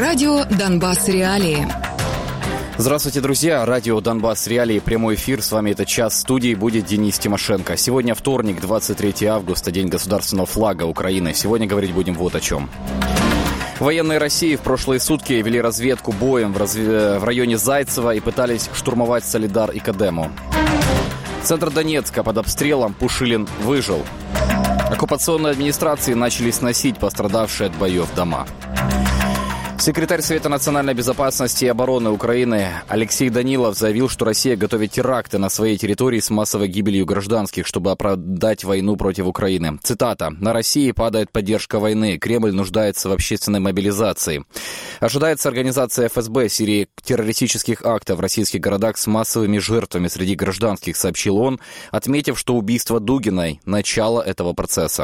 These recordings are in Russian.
Радио «Донбасс. Реалии». Здравствуйте, друзья. Радио «Донбасс. Реалии». Прямой эфир. С вами этот час. В студии будет Денис Тимошенко. Сегодня вторник, 23 августа, день государственного флага Украины. Сегодня говорить будем вот о чем. Военные России в прошлые сутки вели разведку боем в районе Зайцева и пытались штурмовать Солидар и Кадему. Центр Донецка под обстрелом, Пушилин выжил. Оккупационные администрации начали сносить пострадавшие от боев дома. Секретарь Совета национальной безопасности и обороны Украины Алексей Данилов заявил, что Россия готовит теракты на своей территории с массовой гибелью гражданских, чтобы оправдать войну против Украины. Цитата. «На России падает поддержка войны. Кремль нуждается в общественной мобилизации. Ожидается организация ФСБ серии террористических актов в российских городах с массовыми жертвами среди гражданских», сообщил он, отметив, что убийство Дугиной – начало этого процесса.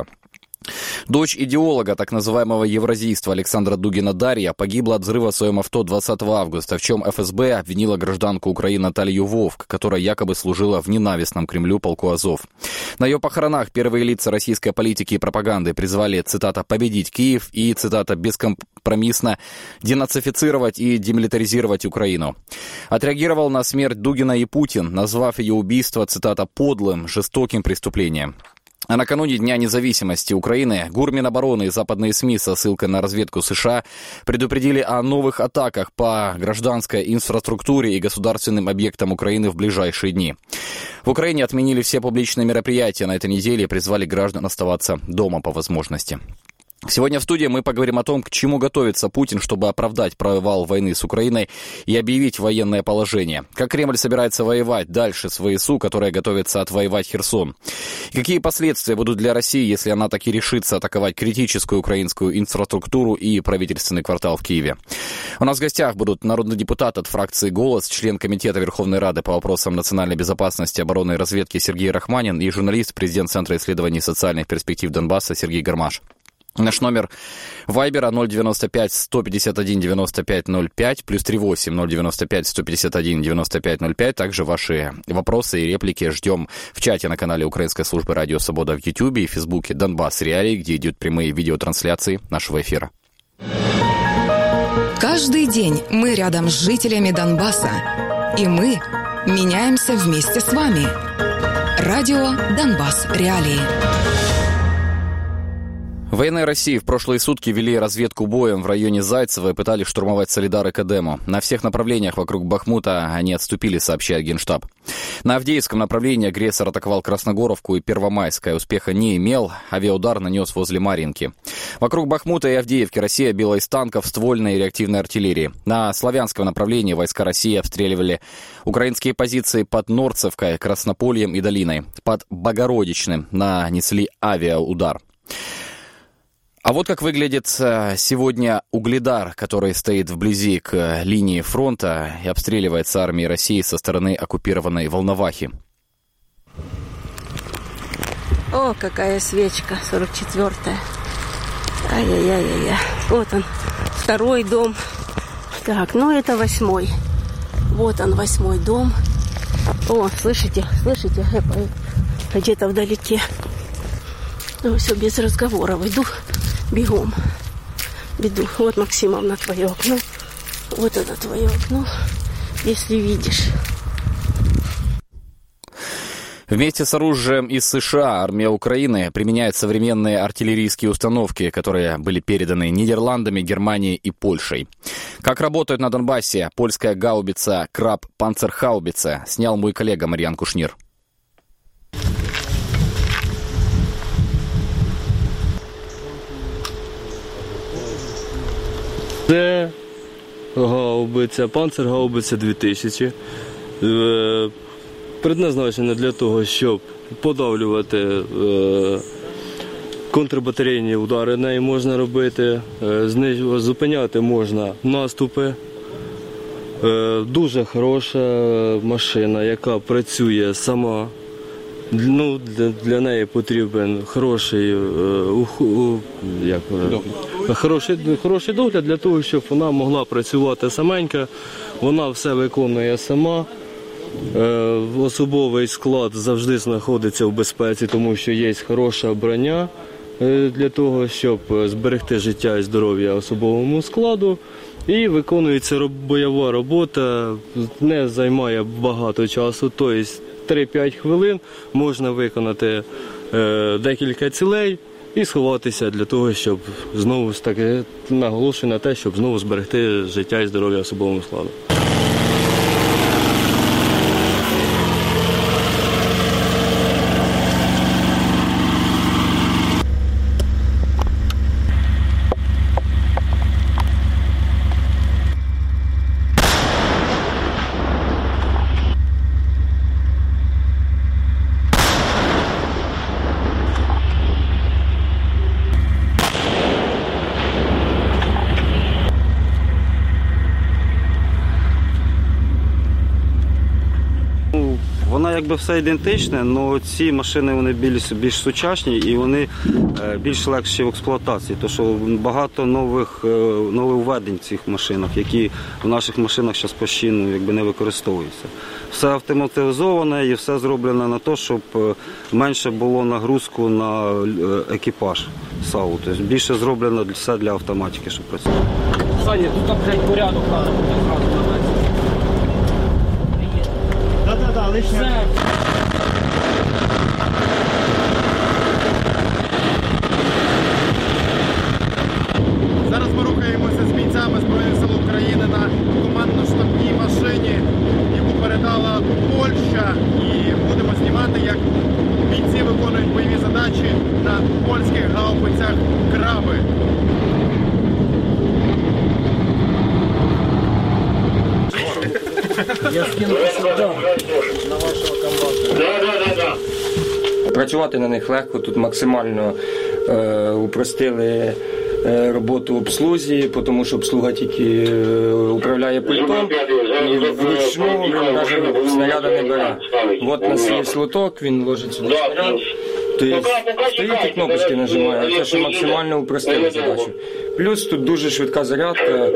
Дочь идеолога так называемого евразийства Александра Дугина Дарья погибла от взрыва в своем авто 20 августа, в чем ФСБ обвинила гражданку Украины Наталью Вовк, которая якобы служила в ненавистном Кремлю полку Азов. На ее похоронах первые лица российской политики и пропаганды призвали, цитата, «победить Киев» и, цитата, «бескомпромиссно денацифицировать и демилитаризировать Украину». Отреагировал на смерть Дугина и Путин, назвав ее убийство, цитата, «подлым, жестоким преступлением». А накануне Дня независимости Украины Гурминобороны и западные СМИ со ссылкой на разведку США предупредили о новых атаках по гражданской инфраструктуре и государственным объектам Украины в ближайшие дни. В Украине отменили все публичные мероприятия на этой неделе и призвали граждан оставаться дома по возможности. Сегодня в студии мы поговорим о том, к чему готовится Путин, чтобы оправдать провал войны с Украиной и объявить военное положение. Как Кремль собирается воевать дальше с ВСУ, которая готовится отвоевать Херсон. И какие последствия будут для России, если она таки решится атаковать критическую украинскую инфраструктуру и правительственный квартал в Киеве. У нас в гостях будут народный депутат от фракции «Голос», член Комитета Верховной Рады по вопросам национальной безопасности, обороны и разведки Сергей Рахманин и журналист, президент Центра исследований социальных перспектив Донбасса Сергей Гармаш. Наш номер Вайбера 095 151 95 05 плюс 38 095 151 95 05. Также ваши вопросы и реплики ждем в чате на канале Украинской службы Радио Свобода в Ютьюбе и Фейсбуке «Донбасс Реалии», где идут прямые видеотрансляции нашего эфира. Каждый день мы рядом с жителями Донбасса. И мы меняемся вместе с вами. Радио «Донбасс Реалии». Военные России в прошлые сутки вели разведку боем в районе Зайцева и пытались штурмовать Солидар и Кадему. На всех направлениях вокруг Бахмута они отступили, сообщает Генштаб. На Авдеевском направлении агрессор атаковал Красногоровку и Первомайское. Успеха не имел, авиаудар нанес возле Марьинки. Вокруг Бахмута и Авдеевки Россия била из танков, ствольной и реактивной артиллерии. На Славянском направлении войска России обстреливали украинские позиции под Норцевкой, Краснопольем и Долиной. Под Богородичным нанесли авиаудар. А вот как выглядит сегодня Угледар, который стоит вблизи к линии фронта и обстреливается армией России со стороны оккупированной Волновахи. О, какая свечка, 44-я. Ай-яй-яй-яй. Вот он, второй дом. Так, ну это 8-й. Вот он, 8-й дом. О, слышите, где-то вдалеке. Ну, все, без разговоров. Иду. Бегом. Беду. Вот, Максимовна, твое окно. Вот это твое окно, если видишь. Вместе с оружием из США армия Украины применяет современные артиллерийские установки, которые были переданы Нидерландами, Германией и Польшей. Как работает на Донбассе польская гаубица «Краб Панцерхаубице», снял мой коллега Марьян Кушнир. Це гаубиця, Панцергаубиця 2000, предназначена для того, щоб подавлювати контрбатарейні удари, неї можна робити, зупиняти можна наступи. Дуже хороша машина, яка працює сама. Ну, для неї потрібен хороший догляд для того, щоб вона могла працювати саменька. Вона все виконує сама. Особовий склад завжди знаходиться в безпеці, тому що є хороша броня для того, щоб зберегти життя і здоров'я особовому складу. І виконується бойова робота, не займає багато часу, тобто 3-5 хвилин можна виконати декілька цілей і сховатися для того, щоб знову ж таки наголошую на те, щоб знову зберегти життя і здоров'я особовому складу. Вона якби все ідентичне, але ці машини вони більш сучасні і вони більш легші в експлуатації, тому що багато нововведень в цих машинах, які в наших машинах зараз постійно якби не використовуються. Все автоматизоване і все зроблено на те, щоб менше було нагрузку на екіпаж САУ. Тобто більше зроблено все для автоматики, щоб працювати. Саня, тут блядь, порядок треба буде зразу. Да, лишня. Зараз ми рухаємося з бійцями Збройних сил України на командно-штабній машині, яку передала Польща, і будемо знімати, як бійці виконують бойові задачі на польських гаубицях «Краби». Я скину сюди на вашого комбата. Працювати на них легко, тут максимально упростили роботу обслузі, тому що обслуга тільки управляє пультом, і вручну він навіть снаряда не бере. От у нас є слоток, він ложить сюди снаряд, тобто стоїть і кнопочки нажимає, це що максимально упростили задачу. Плюс тут дуже швидка зарядка,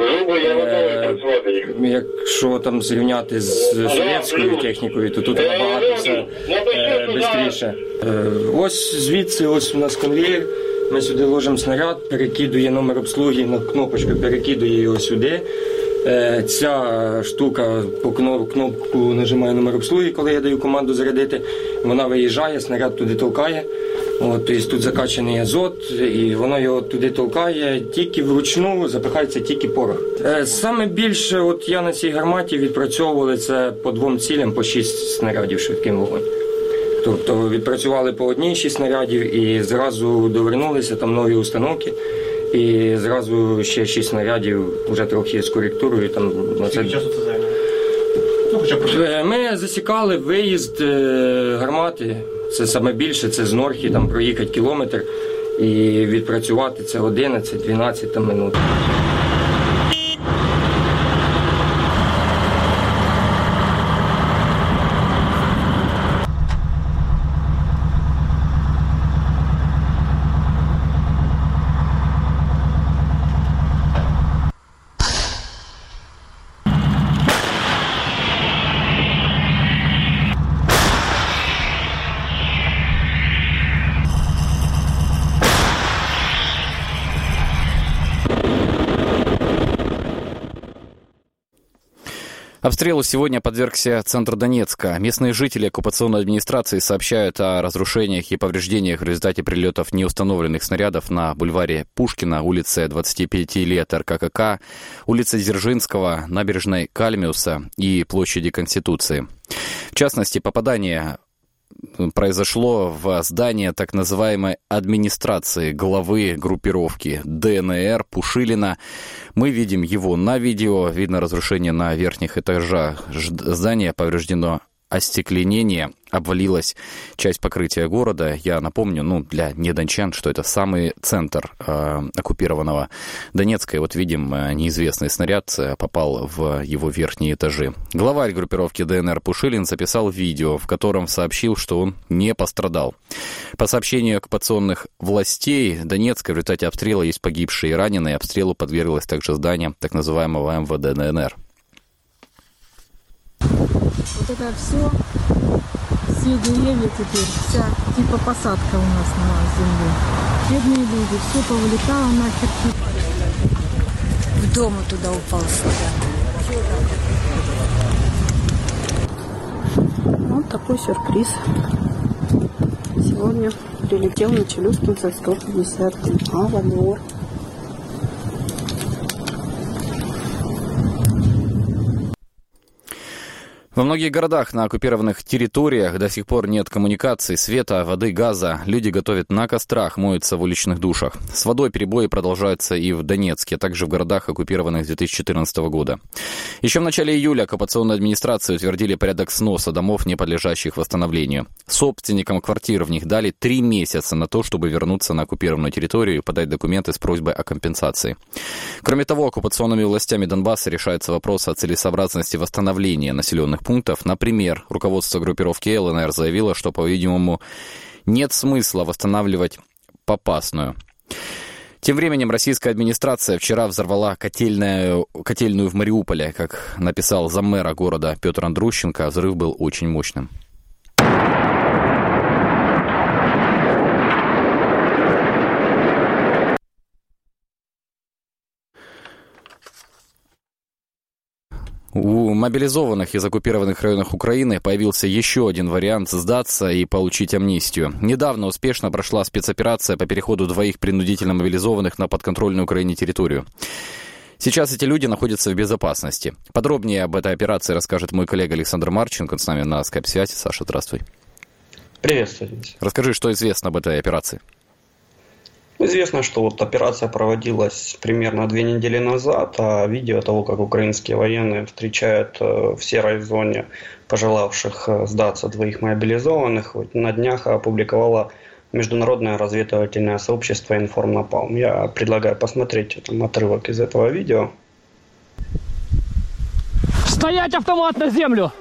якщо там зрівняти з совєтською технікою, то тут набагато все швидше. Ось звідси, ось у нас конвейер, ми сюди ложимо снаряд, перекидує номер обслуги, на кнопочку перекидує його сюди. Ця штука по кнопку нажимає номер обслуги, коли я даю команду зарядити, вона виїжджає, снаряд туди толкає. Тобто тут закачаний азот, і воно його туди толкає, тільки вручну запихається тільки порох. Саме більше от я на цій гарматі відпрацьовували це по 2 цілям, по 6 снарядів швидким вогонь. Тобто відпрацювали по 6 снарядів і зразу довернулися, там нові установки, і зразу ще 6 снарядів, вже трохи з коректурою. Скільки часу це займає? Ми засікали виїзд гармати, це саме більше, це з Норхи, там проїхати кілометр і відпрацювати це 11-12 минут. Обстрелу сегодня подвергся центр Донецка. Местные жители оккупационной администрации сообщают о разрушениях и повреждениях в результате прилетов неустановленных снарядов на бульваре Пушкина, улице 25 лет РКК, улице Дзержинского, набережной Кальмиуса и площади Конституции. В частности, попадание произошло в здание так называемой администрации главы группировки ДНР Пушилина. Мы видим его на видео. Видно разрушение на верхних этажах здания. Повреждено остекленение. Обвалилась часть покрытия города. Я напомню, для недончан, что это самый центр оккупированного Донецка. И вот видим, неизвестный снаряд попал в его верхние этажи. Главарь группировки ДНР Пушилин записал видео, в котором сообщил, что он не пострадал. По сообщению оккупационных властей Донецка, в результате обстрела есть погибшие и раненые. Обстрелу подверглось также здание так называемого МВД ДНР. Вот это все деревья теперь, вся типа посадка у нас на земле. Бедные люди, все повылетало нахер. дому туда упал снаряд. Вот такой сюрприз. Сегодня прилетел на Челюскинца 150 Авалор. Во многих городах на оккупированных территориях до сих пор нет коммуникаций, света, воды, газа. Люди готовят на кострах, моются в уличных душах. С водой перебои продолжаются и в Донецке, а также в городах, оккупированных с 2014 года. Еще в начале июля оккупационные администрации утвердили порядок сноса домов, не подлежащих восстановлению. Собственникам квартир в них дали 3 месяца на то, чтобы вернуться на оккупированную территорию и подать документы с просьбой о компенсации. Кроме того, оккупационными властями Донбасса решается вопрос о целесообразности восстановления населенных пунктов. Например, руководство группировки ЛНР заявило, что, по-видимому, нет смысла восстанавливать Попасную. Тем временем российская администрация вчера взорвала котельную в Мариуполе. Как написал заммэра города Петр Андрущенко, взрыв был очень мощным. У мобилизованных из оккупированных районов Украины появился еще один вариант сдаться и получить амнистию. Недавно успешно прошла спецоперация по переходу 2 принудительно мобилизованных на подконтрольную Украине территорию. Сейчас эти люди находятся в безопасности. Подробнее об этой операции расскажет мой коллега Александр Марченко. Он с нами на скайп-связи. Саша, здравствуй. Приветствую. Расскажи, что известно об этой операции. Известно, что вот операция проводилась примерно 2 недели назад, а видео того, как украинские военные встречают в серой зоне пожелавших сдаться 2 мобилизованных, вот на днях опубликовало международное разведывательное сообщество «Информнапалм». Я предлагаю посмотреть отрывок из этого видео. Стоять, автомат на землю!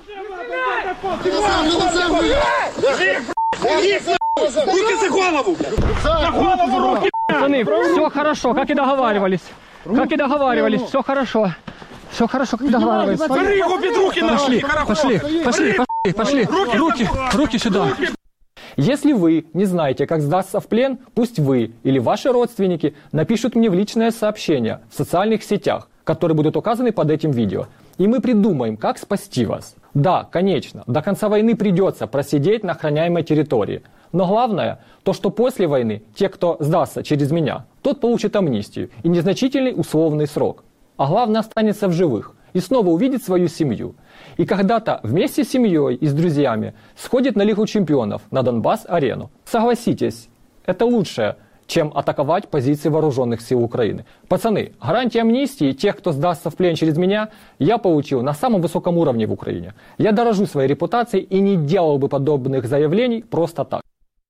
Руки за голову! За голову руки! Пацаны, все хорошо, как и договаривались. Как и договаривались, все хорошо. Все хорошо, как и договаривались. Смотри, губит руки нашли! Пошли! Руки сюда! Если вы не знаете, как сдаться в плен, пусть вы или ваши родственники напишут мне в личное сообщение в социальных сетях, которые будут указаны под этим видео. И мы придумаем, как спасти вас. Да, конечно, до конца войны придется просидеть на охраняемой территории. Но главное, то, что после войны те, кто сдастся через меня, тот получит амнистию и незначительный условный срок. А главное, останется в живых и снова увидит свою семью. И когда-то вместе с семьей и с друзьями сходит на Лигу чемпионов на Донбасс-арену. Согласитесь, это лучше, чем атаковать позиции вооруженных сил Украины. Пацаны, гарантии амнистии тех, кто сдастся в плен через меня, я получил на самом высоком уровне в Украине. Я дорожу своей репутацией и не делал бы подобных заявлений просто так.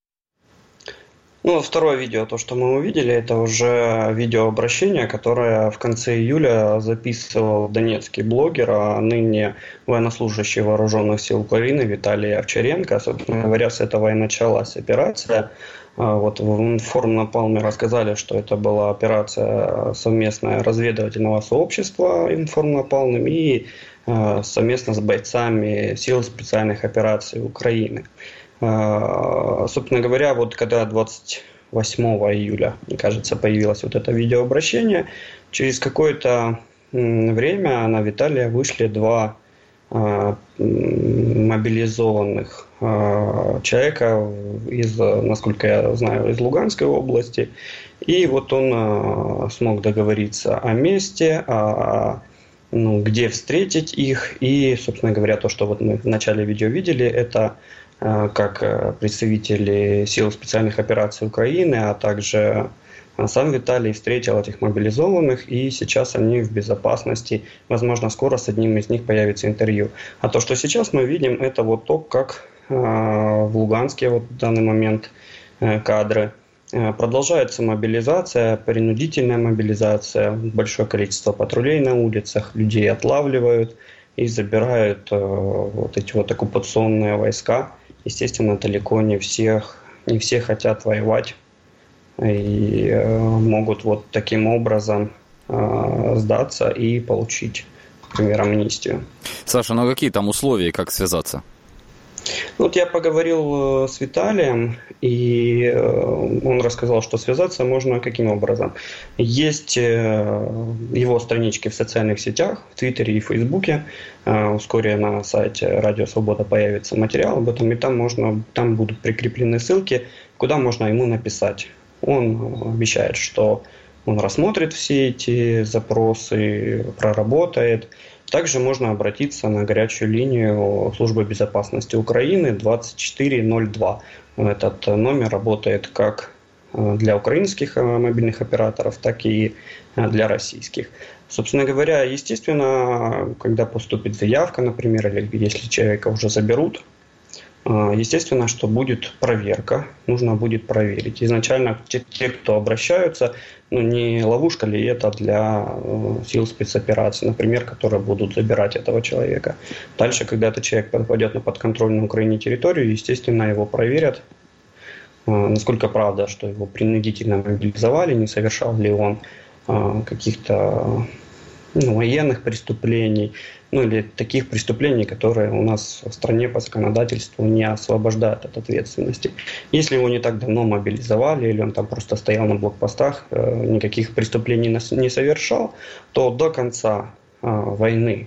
Ну, второе видео, то, что мы увидели, это уже видеообращение, которое в конце июля записывал донецкий блогер, а ныне военнослужащий вооруженных сил Украины Виталий Овчаренко. Собственно говоря, с этого и началась операция. Вот в Информнапалме рассказали, что это была операция совместная разведывательного сообщества Информнапалм и совместно с бойцами сил специальных операций Украины. Собственно говоря, вот когда 28 июля, мне кажется, появилось вот это видеообращение, через какое-то время на Виталия вышли 2 мобилизованных человека из, насколько я знаю, из Луганской области. И вот он смог договориться о месте, где встретить их. И, собственно говоря, то, что вот мы в начале видео видели, это как представители сил специальных операций Украины, а также сам Виталий встретил этих мобилизованных, и сейчас они в безопасности. Возможно, скоро с одним из них появится интервью. А то, что сейчас мы видим, это вот то, как в Луганске вот в данный момент кадры. Продолжается мобилизация, принудительная мобилизация, большое количество патрулей на улицах, людей отлавливают и забирают вот эти вот оккупационные войска. Естественно, далеко не все хотят воевать и могут вот таким образом сдаться и получить, например, амнистию. Саша, ну какие там условия, как связаться? Вот я поговорил с Виталием, и он рассказал, что связаться можно каким образом. Есть его странички в социальных сетях, в Твиттере и Фейсбуке. Вскоре на сайте Радио Свобода появится материал об этом, и там будут прикреплены ссылки, куда можно ему написать. Он обещает, что он рассмотрит все эти запросы, проработает. Также можно обратиться на горячую линию Службы безопасности Украины 2402. Этот номер работает как для украинских мобильных операторов, так и для российских. Собственно говоря, естественно, когда поступит заявка, например, или если человека уже заберут, естественно, что будет проверка, нужно будет проверить. Изначально те, кто обращаются, не ловушка ли это для сил спецопераций, например, которые будут забирать этого человека. Дальше, когда этот человек попадет на подконтрольную Украине территорию, естественно, его проверят, насколько правда, что его принудительно мобилизовали, не совершал ли он каких-то военных преступлений, или таких преступлений, которые у нас в стране по законодательству не освобождают от ответственности. Если его не так давно мобилизовали, или он там просто стоял на блокпостах, никаких преступлений не совершал, то до конца войны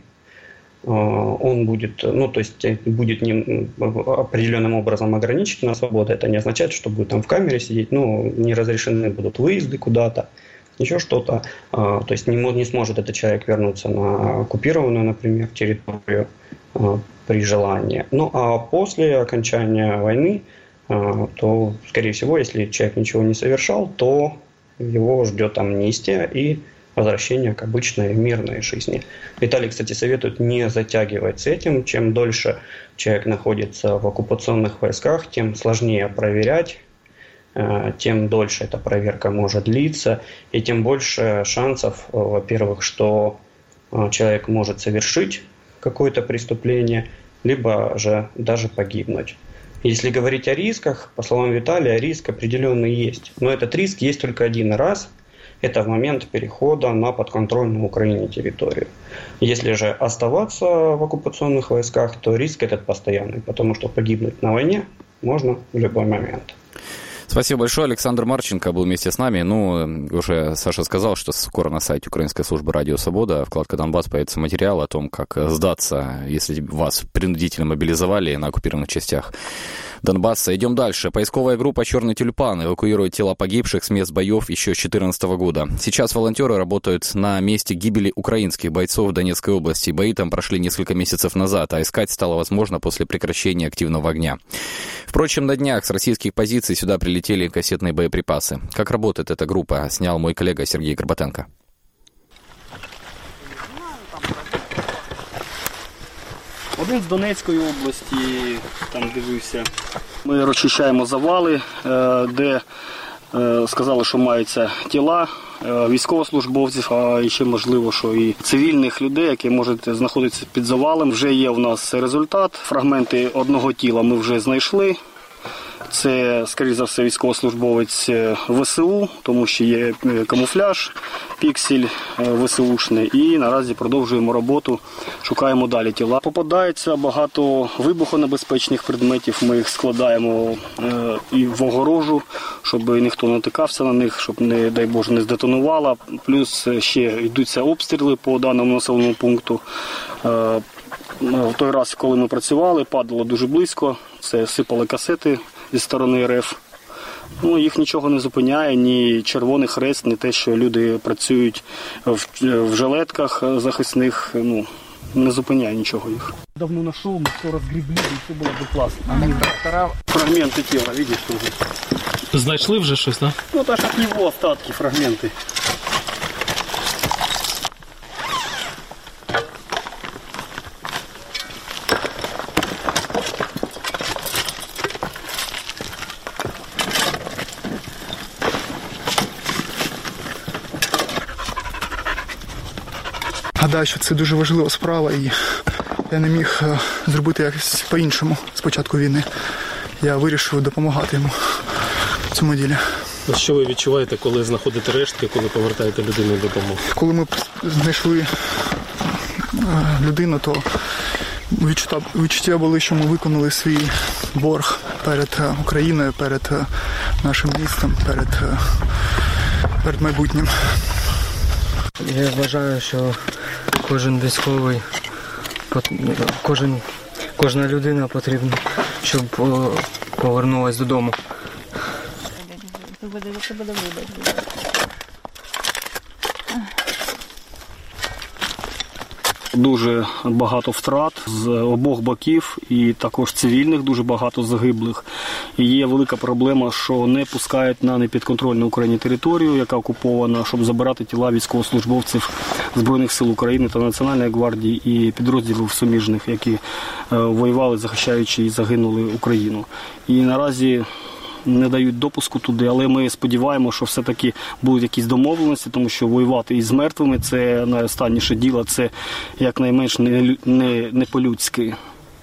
он будет, будет определенным образом ограничена свобода. Это не означает, что будет там в камере сидеть, не разрешены будут выезды куда-то, еще что-то. То есть не сможет этот человек вернуться на оккупированную, например, территорию при желании. А после окончания войны, то, скорее всего, если человек ничего не совершал, то его ждет амнистия и возвращение к обычной мирной жизни. Виталий, кстати, советует не затягивать с этим. Чем дольше человек находится в оккупационных войсках, тем сложнее проверять, тем дольше эта проверка может длиться, и тем больше шансов, во-первых, что человек может совершить какое-то преступление, либо же даже погибнуть. Если говорить о рисках, по словам Виталия, риск определенный есть. Но этот риск есть только один раз. Это в момент перехода на подконтрольную Украине территорию. Если же оставаться в оккупационных войсках, то риск этот постоянный, потому что погибнуть на войне можно в любой момент. Спасибо большое. Александр Марченко был вместе с нами. Уже Саша сказал, что скоро на сайте Украинской службы «Радио Свобода», вкладка «Донбасс», появится материал о том, как сдаться, если вас принудительно мобилизовали на оккупированных частях Донбасса. Идем дальше. Поисковая группа «Черный тюльпан» эвакуирует тела погибших с мест боев еще с 2014 года. Сейчас волонтеры работают на месте гибели украинских бойцов в Донецкой области. Бои там прошли несколько месяцев назад, а искать стало возможно после прекращения активного огня. Впрочем, на днях с российских позиций сюда прилетели кассетные боеприпасы. Как работает эта группа, снял мой коллега Сергей Горбатенко. Один з Донецької області, там дивився. Ми розчищаємо завали, де сказали, що маються тіла військовослужбовців, а ще можливо, що і цивільних людей, які можуть знаходитися під завалом. Вже є у нас результат. Фрагменти одного тіла ми вже знайшли. Це, скоріше за все, військовослужбовець ВСУ, тому що є камуфляж, піксель ВСУшний. І наразі продовжуємо роботу, шукаємо далі тіла. Попадається багато вибухонебезпечних предметів, ми їх складаємо і в огорожу, щоб ніхто не натикався на них, щоб, не дай Боже, не здетонувало. Плюс ще йдуться обстріли по даному населеному пункту. В той раз, коли ми працювали, падало дуже близько, це сипали касети зі сторони РФ. Їх нічого не зупиняє, ні Червоний Хрест, ні те, що люди працюють в жилетках захисних, не зупиняє нічого їх. Давно знайшов, ми все розгрібли, і все було б класно. Фрагменти тіла, бачиш, тут. Знайшли вже щось, так? Так як його остатки, фрагменти. Гадаю, що це дуже важлива справа, і я не міг зробити якось по-іншому з початку війни. Я вирішив допомагати йому в цьому ділі. Що ви відчуваєте, коли знаходите рештки, коли повертаєте людину додому? Коли ми знайшли людину, то відчуття були, що ми виконали свій борг перед Україною, перед нашим містом, перед майбутнім. Я вважаю, що кожен військовий, кожна людина потрібна, щоб повернулась додому. Дуже багато втрат з обох боків і також цивільних, дуже багато загиблих. І є велика проблема, що не пускають на непідконтрольну Україні територію, яка окупована, щоб забирати тіла військовослужбовців Збройних сил України та Національної гвардії і підрозділів суміжних, які воювали, захищаючи і загинули Україну. І наразі не дають допуску туди, але ми сподіваємося, що все-таки будуть якісь домовленості, тому що воювати із мертвими – це найостанніше діло, це якнайменш не по-людськи.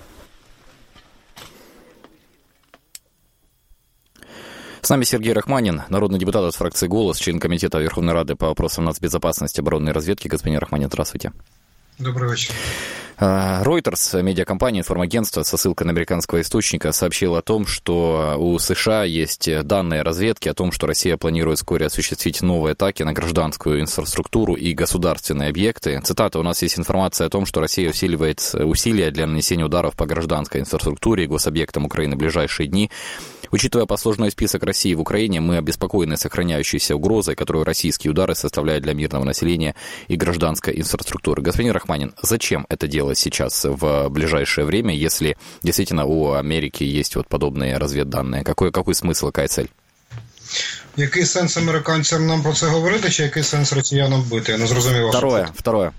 С нами Сергей Рахманин, народный депутат от фракции «Голос», член Комитета Верховной Рады по вопросам нацбезопасности, оборонной разведки. Господин Рахманин, здравствуйте. Добрый вечер. Reuters, медиакомпания, информагентство со ссылкой на американского источника, сообщил о том, что у США есть данные разведки о том, что Россия планирует вскоре осуществить новые атаки на гражданскую инфраструктуру и государственные объекты. Цитата: «У нас есть информация о том, что Россия усиливает усилия для нанесения ударов по гражданской инфраструктуре и гособъектам Украины в ближайшие дни. Учитывая послужной список России в Украине, мы обеспокоены сохраняющейся угрозой, которую российские удары составляют для мирного населения и гражданской инфраструктуры». Господин Рахманин, зачем это делать сейчас в ближайшее время, если действительно у Америки есть вот подобные разведданные? Какой смысл, какая цель? Який сенс американцям нам про це говорити, чи який сенс росіянам бити? Я не зрозумів вашу. Второе.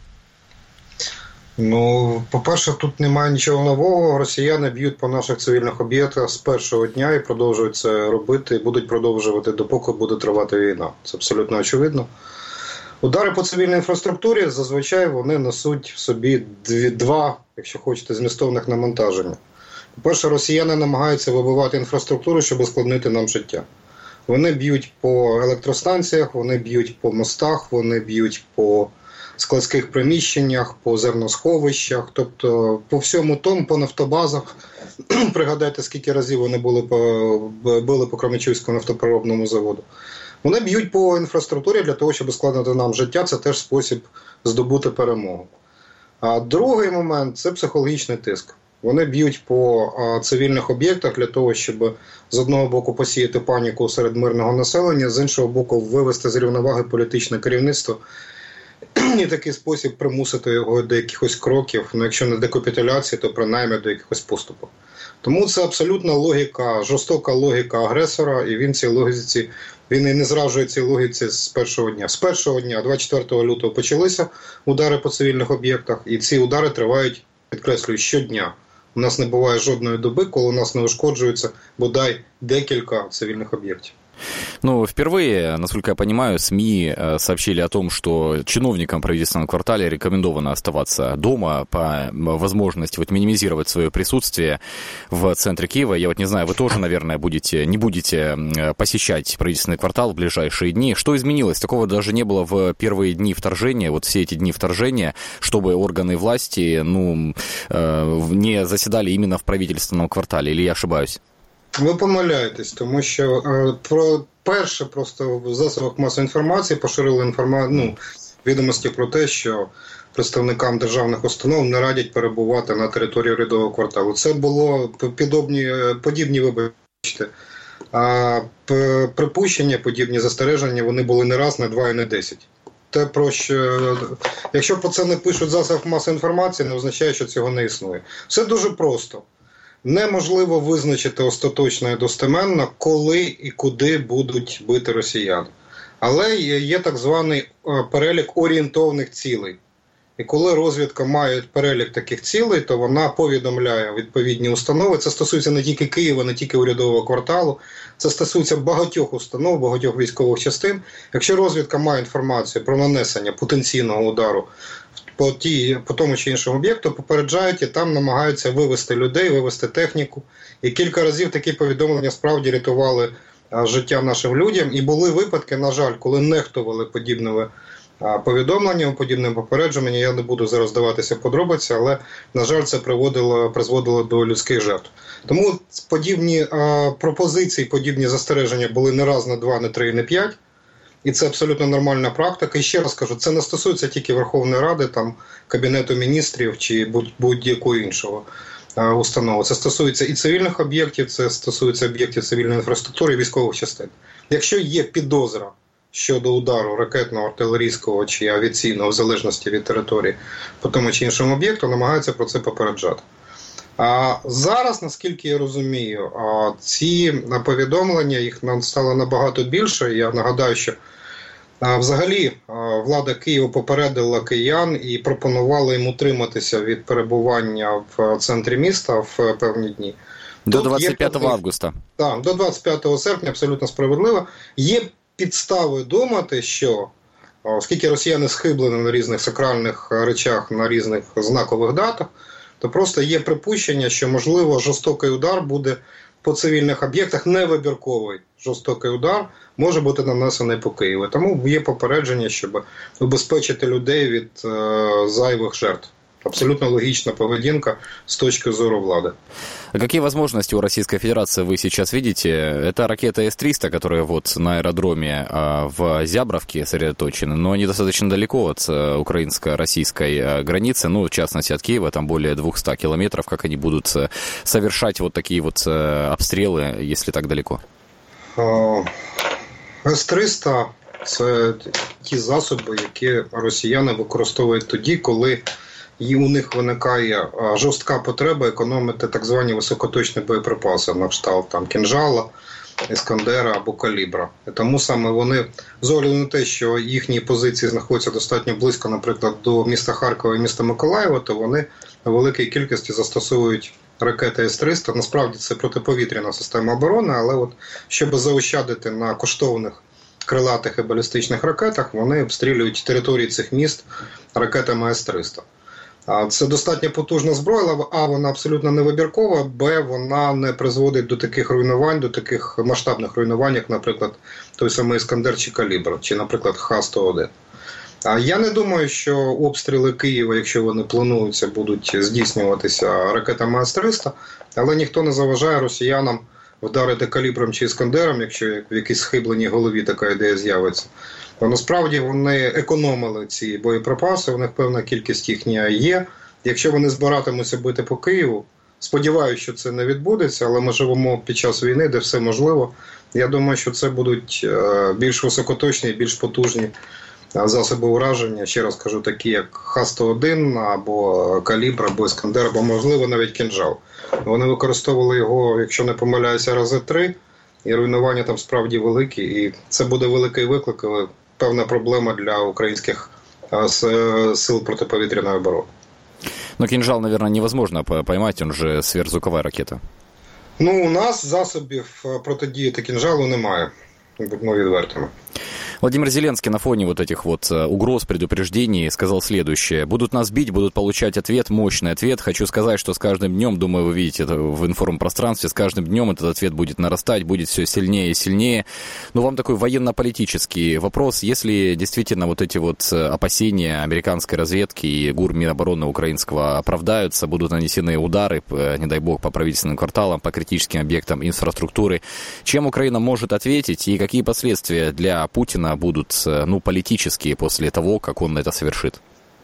Ну, по-перше, тут немає нічого нового. Росіяни б'ють по наших цивільних об'єктах з першого дня і продовжують це робити, і будуть продовжувати, допоки буде тривати війна. Це абсолютно очевидно. Удари по цивільній інфраструктурі, зазвичай, вони несуть в собі два, якщо хочете, змістовних навантаження. По-перше, росіяни намагаються вибивати інфраструктуру, щоб ускладнити нам життя. Вони б'ють по електростанціях, вони б'ють по мостах, вони б'ють по складських приміщеннях, по зерносховищах, тобто по всьому тому, по нафтобазах. Пригадайте, скільки разів вони били по Кременчуцькому нафтопереробному заводу. Вони б'ють по інфраструктурі для того, щоб ускладнити нам життя, це теж спосіб здобути перемогу. А другий момент – це психологічний тиск. Вони б'ють по цивільних об'єктах для того, щоб з одного боку посіяти паніку серед мирного населення, з іншого боку вивести з рівноваги політичне керівництво і такий спосіб примусити його до якихось кроків, ну якщо не до капітуляції, то принаймні до якихось поступів. Тому це абсолютна логіка, жорстока логіка агресора, і він і не зраджує цій логіці з першого дня. З першого дня, 24 лютого, почалися удари по цивільних об'єктах, і ці удари тривають, підкреслюю, щодня. У нас не буває жодної доби, коли у нас не ушкоджується бодай декілька цивільних об'єктів. Ну, впервые, насколько я понимаю, СМИ сообщили о том, что чиновникам в правительственном квартале рекомендовано оставаться дома по возможности вот минимизировать свое присутствие в центре Киева. Я вот не знаю, вы тоже, наверное, не будете посещать правительственный квартал в ближайшие дни. Что изменилось? Такого даже не было в первые дни вторжения, вот все эти дни вторжения, чтобы органы власти, не заседали именно в правительственном квартале, или я ошибаюсь? Ви помиляєтесь, тому що перше просто в засобах масової інформації поширили відомості про те, що представникам державних установ не радять перебувати на території урядового кварталу. Це було подібні, вибачте, припущення, подібні застереження, вони були не раз, не два і не 10. Те, про що, якщо про це не пишуть в засобах масової інформації, не означає, що цього не існує. Все дуже просто. Неможливо визначити остаточно і достеменно, коли і куди будуть бити росіяни. Але є так званий перелік орієнтовних цілей. І коли розвідка має перелік таких цілей, то вона повідомляє відповідні установи. Це стосується не тільки Києва, не тільки урядового кварталу. Це стосується багатьох установ, багатьох військових частин. Якщо розвідка має інформацію про нанесення потенційного удару по тому чи іншому об'єкту, попереджають і там намагаються вивести людей, вивести техніку. І кілька разів такі повідомлення справді рятували життя нашим людям. І були випадки, на жаль, коли нехтували подібними повідомленням, подібним попередженням. Я не буду зараз здаватися в подробиці, але, на жаль, це призводило до людських жертв. Тому подібні пропозиції, подібні застереження були не раз, не два, не три, не п'ять. І це абсолютно нормальна практика. І ще раз кажу, це не стосується тільки Верховної Ради, там, Кабінету міністрів чи будь-якого іншого установи. Це стосується і цивільних об'єктів, це стосується об'єктів цивільної інфраструктури і військових частин. Якщо є підозра щодо удару ракетного, артилерійського чи авіаційного, в залежності від території, по тому чи іншому об'єкту, намагаються про це попереджати. А зараз, наскільки я розумію, ці повідомлення, їх стало набагато більше. Я нагадаю, що взагалі влада Києва попередила киян і пропонувала їм утриматися від перебування в центрі міста в певні дні. До 25 августа. Так, до 25 серпня, абсолютно справедливо. Є підстави думати, що оскільки росіяни схиблені на різних сакральних речах, на різних знакових датах, то просто є припущення, що, можливо, жорстокий удар буде по цивільних об'єктах, невибірковий жорстокий удар може бути нанесений по Києву. Тому є попередження, щоб убезпечити людей від зайвих жертв. Абсолютно логичная поведенка с точки зрения влады. Какие возможности у Российской Федерации вы сейчас видите? Это ракета С-300, которая вот на аэродроме в Зябровке сосредоточена, но они достаточно далеко от украинско-российской границы, ну, в частности, от Киева, там более 200 километров. Как они будут совершать вот такие вот обстрелы, если так далеко? С-300 – це ті засоби, які росіяни використовують тоді, коли і у них виникає жорстка потреба економити так звані високоточні боєприпаси, на кшталт там кінжала, Іскандера або калібра. І тому саме вони, з огляду на те, що їхні позиції знаходяться достатньо близько, наприклад, до міста Харкова і міста Миколаєва, то вони в великій кількості застосовують ракети С-300. Насправді це протиповітряна система оборони, але от щоб заощадити на коштовних крилатих і балістичних ракетах, вони обстрілюють території цих міст ракетами С-300. Це достатньо потужна зброя, а вона абсолютно невибіркова, б, вона не призводить до таких руйнувань, до таких масштабних руйнувань, як, наприклад, той самий Іскандер чи Калібр, чи, наприклад, Х-101. Я не думаю, що обстріли Києва, якщо вони плануються, будуть здійснюватися ракетами С-300, але ніхто не заважає росіянам вдарити Калібром чи Іскандером, якщо в якійсь схибленій голові така ідея з'явиться. Бо насправді вони економили ці боєприпаси, у них певна кількість їхня є. Якщо вони збиратимуться бити по Києву, сподіваюся, що це не відбудеться, але ми живемо під час війни, де все можливо. Я думаю, що це будуть більш високоточні і більш потужні засоби ураження. Ще раз кажу, такі як Х-101 або Калібр, або Іскандер, або, можливо, навіть кінжал. Вони використовували його, якщо не помиляюся, рази 3, і руйнування там справді великі, і це буде великий виклик, але певна проблема для українських сил протиповітряної оборони. Но кинжал, наверное, невозможно поймать, он же сверхзвуковая ракета. Ну, у нас засобів протидіяти кинжалу немає, будемо відвертими. Владимир Зеленский на фоне вот этих вот угроз, предупреждений сказал следующее. Будут нас бить, будут получать ответ, мощный ответ. Хочу сказать, что с каждым днем, думаю, вы видите это в информпространстве, с каждым днем этот ответ будет нарастать, будет все сильнее и сильнее. Но вам такой военно-политический вопрос. Если действительно вот эти вот опасения американской разведки и ГУР Минобороны украинского оправдаются, будут нанесены удары, не дай бог, по правительственным кварталам, по критическим объектам инфраструктуры, чем Украина может ответить и какие последствия для Путина будут, ну, политические после того, как он это совершит?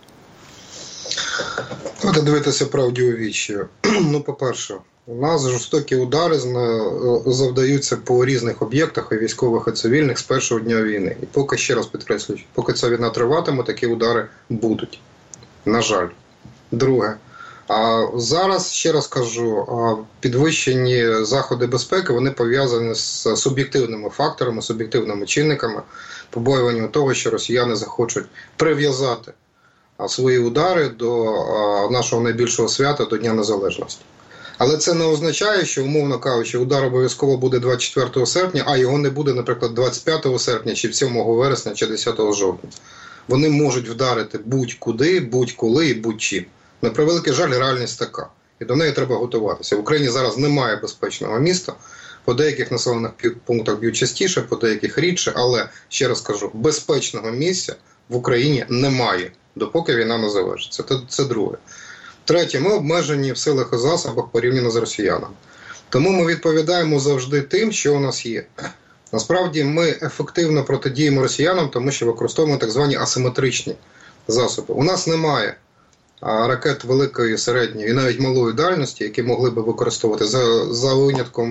Треба дивитися правді у вічі. Ну, по-перше, у нас жорстокі удари завдаються по різних об'єктах, і військових, і цивільних, з першого дня війни. І поки, ще раз підкреслюю, поки ця війна триватиме, такі удари будуть. На жаль. Друге. А зараз, ще раз кажу, підвищені заходи безпеки, вони пов'язані з суб'єктивними факторами, суб'єктивними чинниками, побоюванням того, що росіяни захочуть прив'язати свої удари до нашого найбільшого свята, до Дня Незалежності. Але це не означає, що, умовно кажучи, удар обов'язково буде 24 серпня, а його не буде, наприклад, 25 серпня, чи 7 вересня, чи 10 жовтня. Вони можуть вдарити будь-куди, будь-коли і будь-чим. На превеликий жаль, реальність така. І до неї треба готуватися. В Україні зараз немає безпечного міста. По деяких населених пунктах б'ють частіше, по деяких рідше. Але, ще раз кажу, безпечного місця в Україні немає, допоки війна не завершиться. Це друге. Третє, ми обмежені в силах і засобах порівняно з росіянами. Тому ми відповідаємо завжди тим, що у нас є. Насправді ми ефективно протидіємо росіянам, тому що використовуємо так звані асиметричні засоби. У нас немає ракет великої, середньої і навіть малої дальності, які могли б використовувати за винятком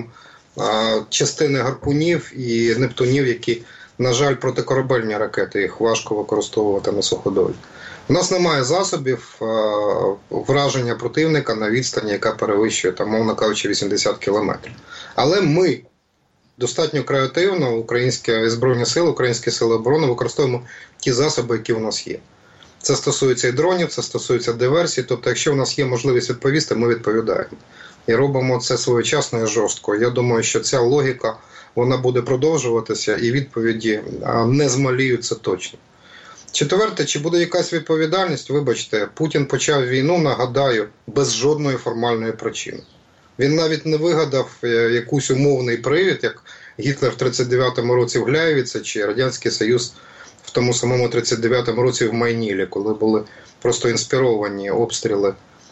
частини гарпунів і нептунів, які, на жаль, протикорабельні ракети, їх важко використовувати на суходолі. У нас немає засобів враження противника на відстані, яка перевищує, там, мовно кажучи, 80 кілометрів. Але ми достатньо креативно, українські Збройні сили, українські сили оборони використовуємо ті засоби, які у нас є. Це стосується і дронів, це стосується диверсій. Тобто, якщо у нас є можливість відповісти, ми відповідаємо. І робимо це своєчасно і жорстко. Я думаю, що ця логіка, вона буде продовжуватися, і відповіді не змаліють, це точно. Четверте, чи буде якась відповідальність? Вибачте, Путін почав війну, нагадаю, без жодної формальної причини. Він навіть не вигадав якийсь умовний привід, як Гітлер в 1939 році в Гляєвіці, чи Радянський Союз в тому самому 1939 році в Майнілі, коли були просто інспіровані обстріли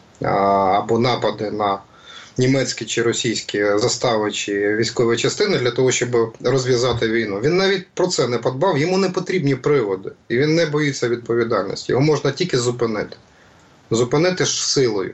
або напади на німецькі чи російські застави чи військові частини для того, щоб розв'язати війну. Він навіть про це не подбав, йому не потрібні приводи. І він не боїться відповідальності. Його можна тільки зупинити. Зупинити ж силою.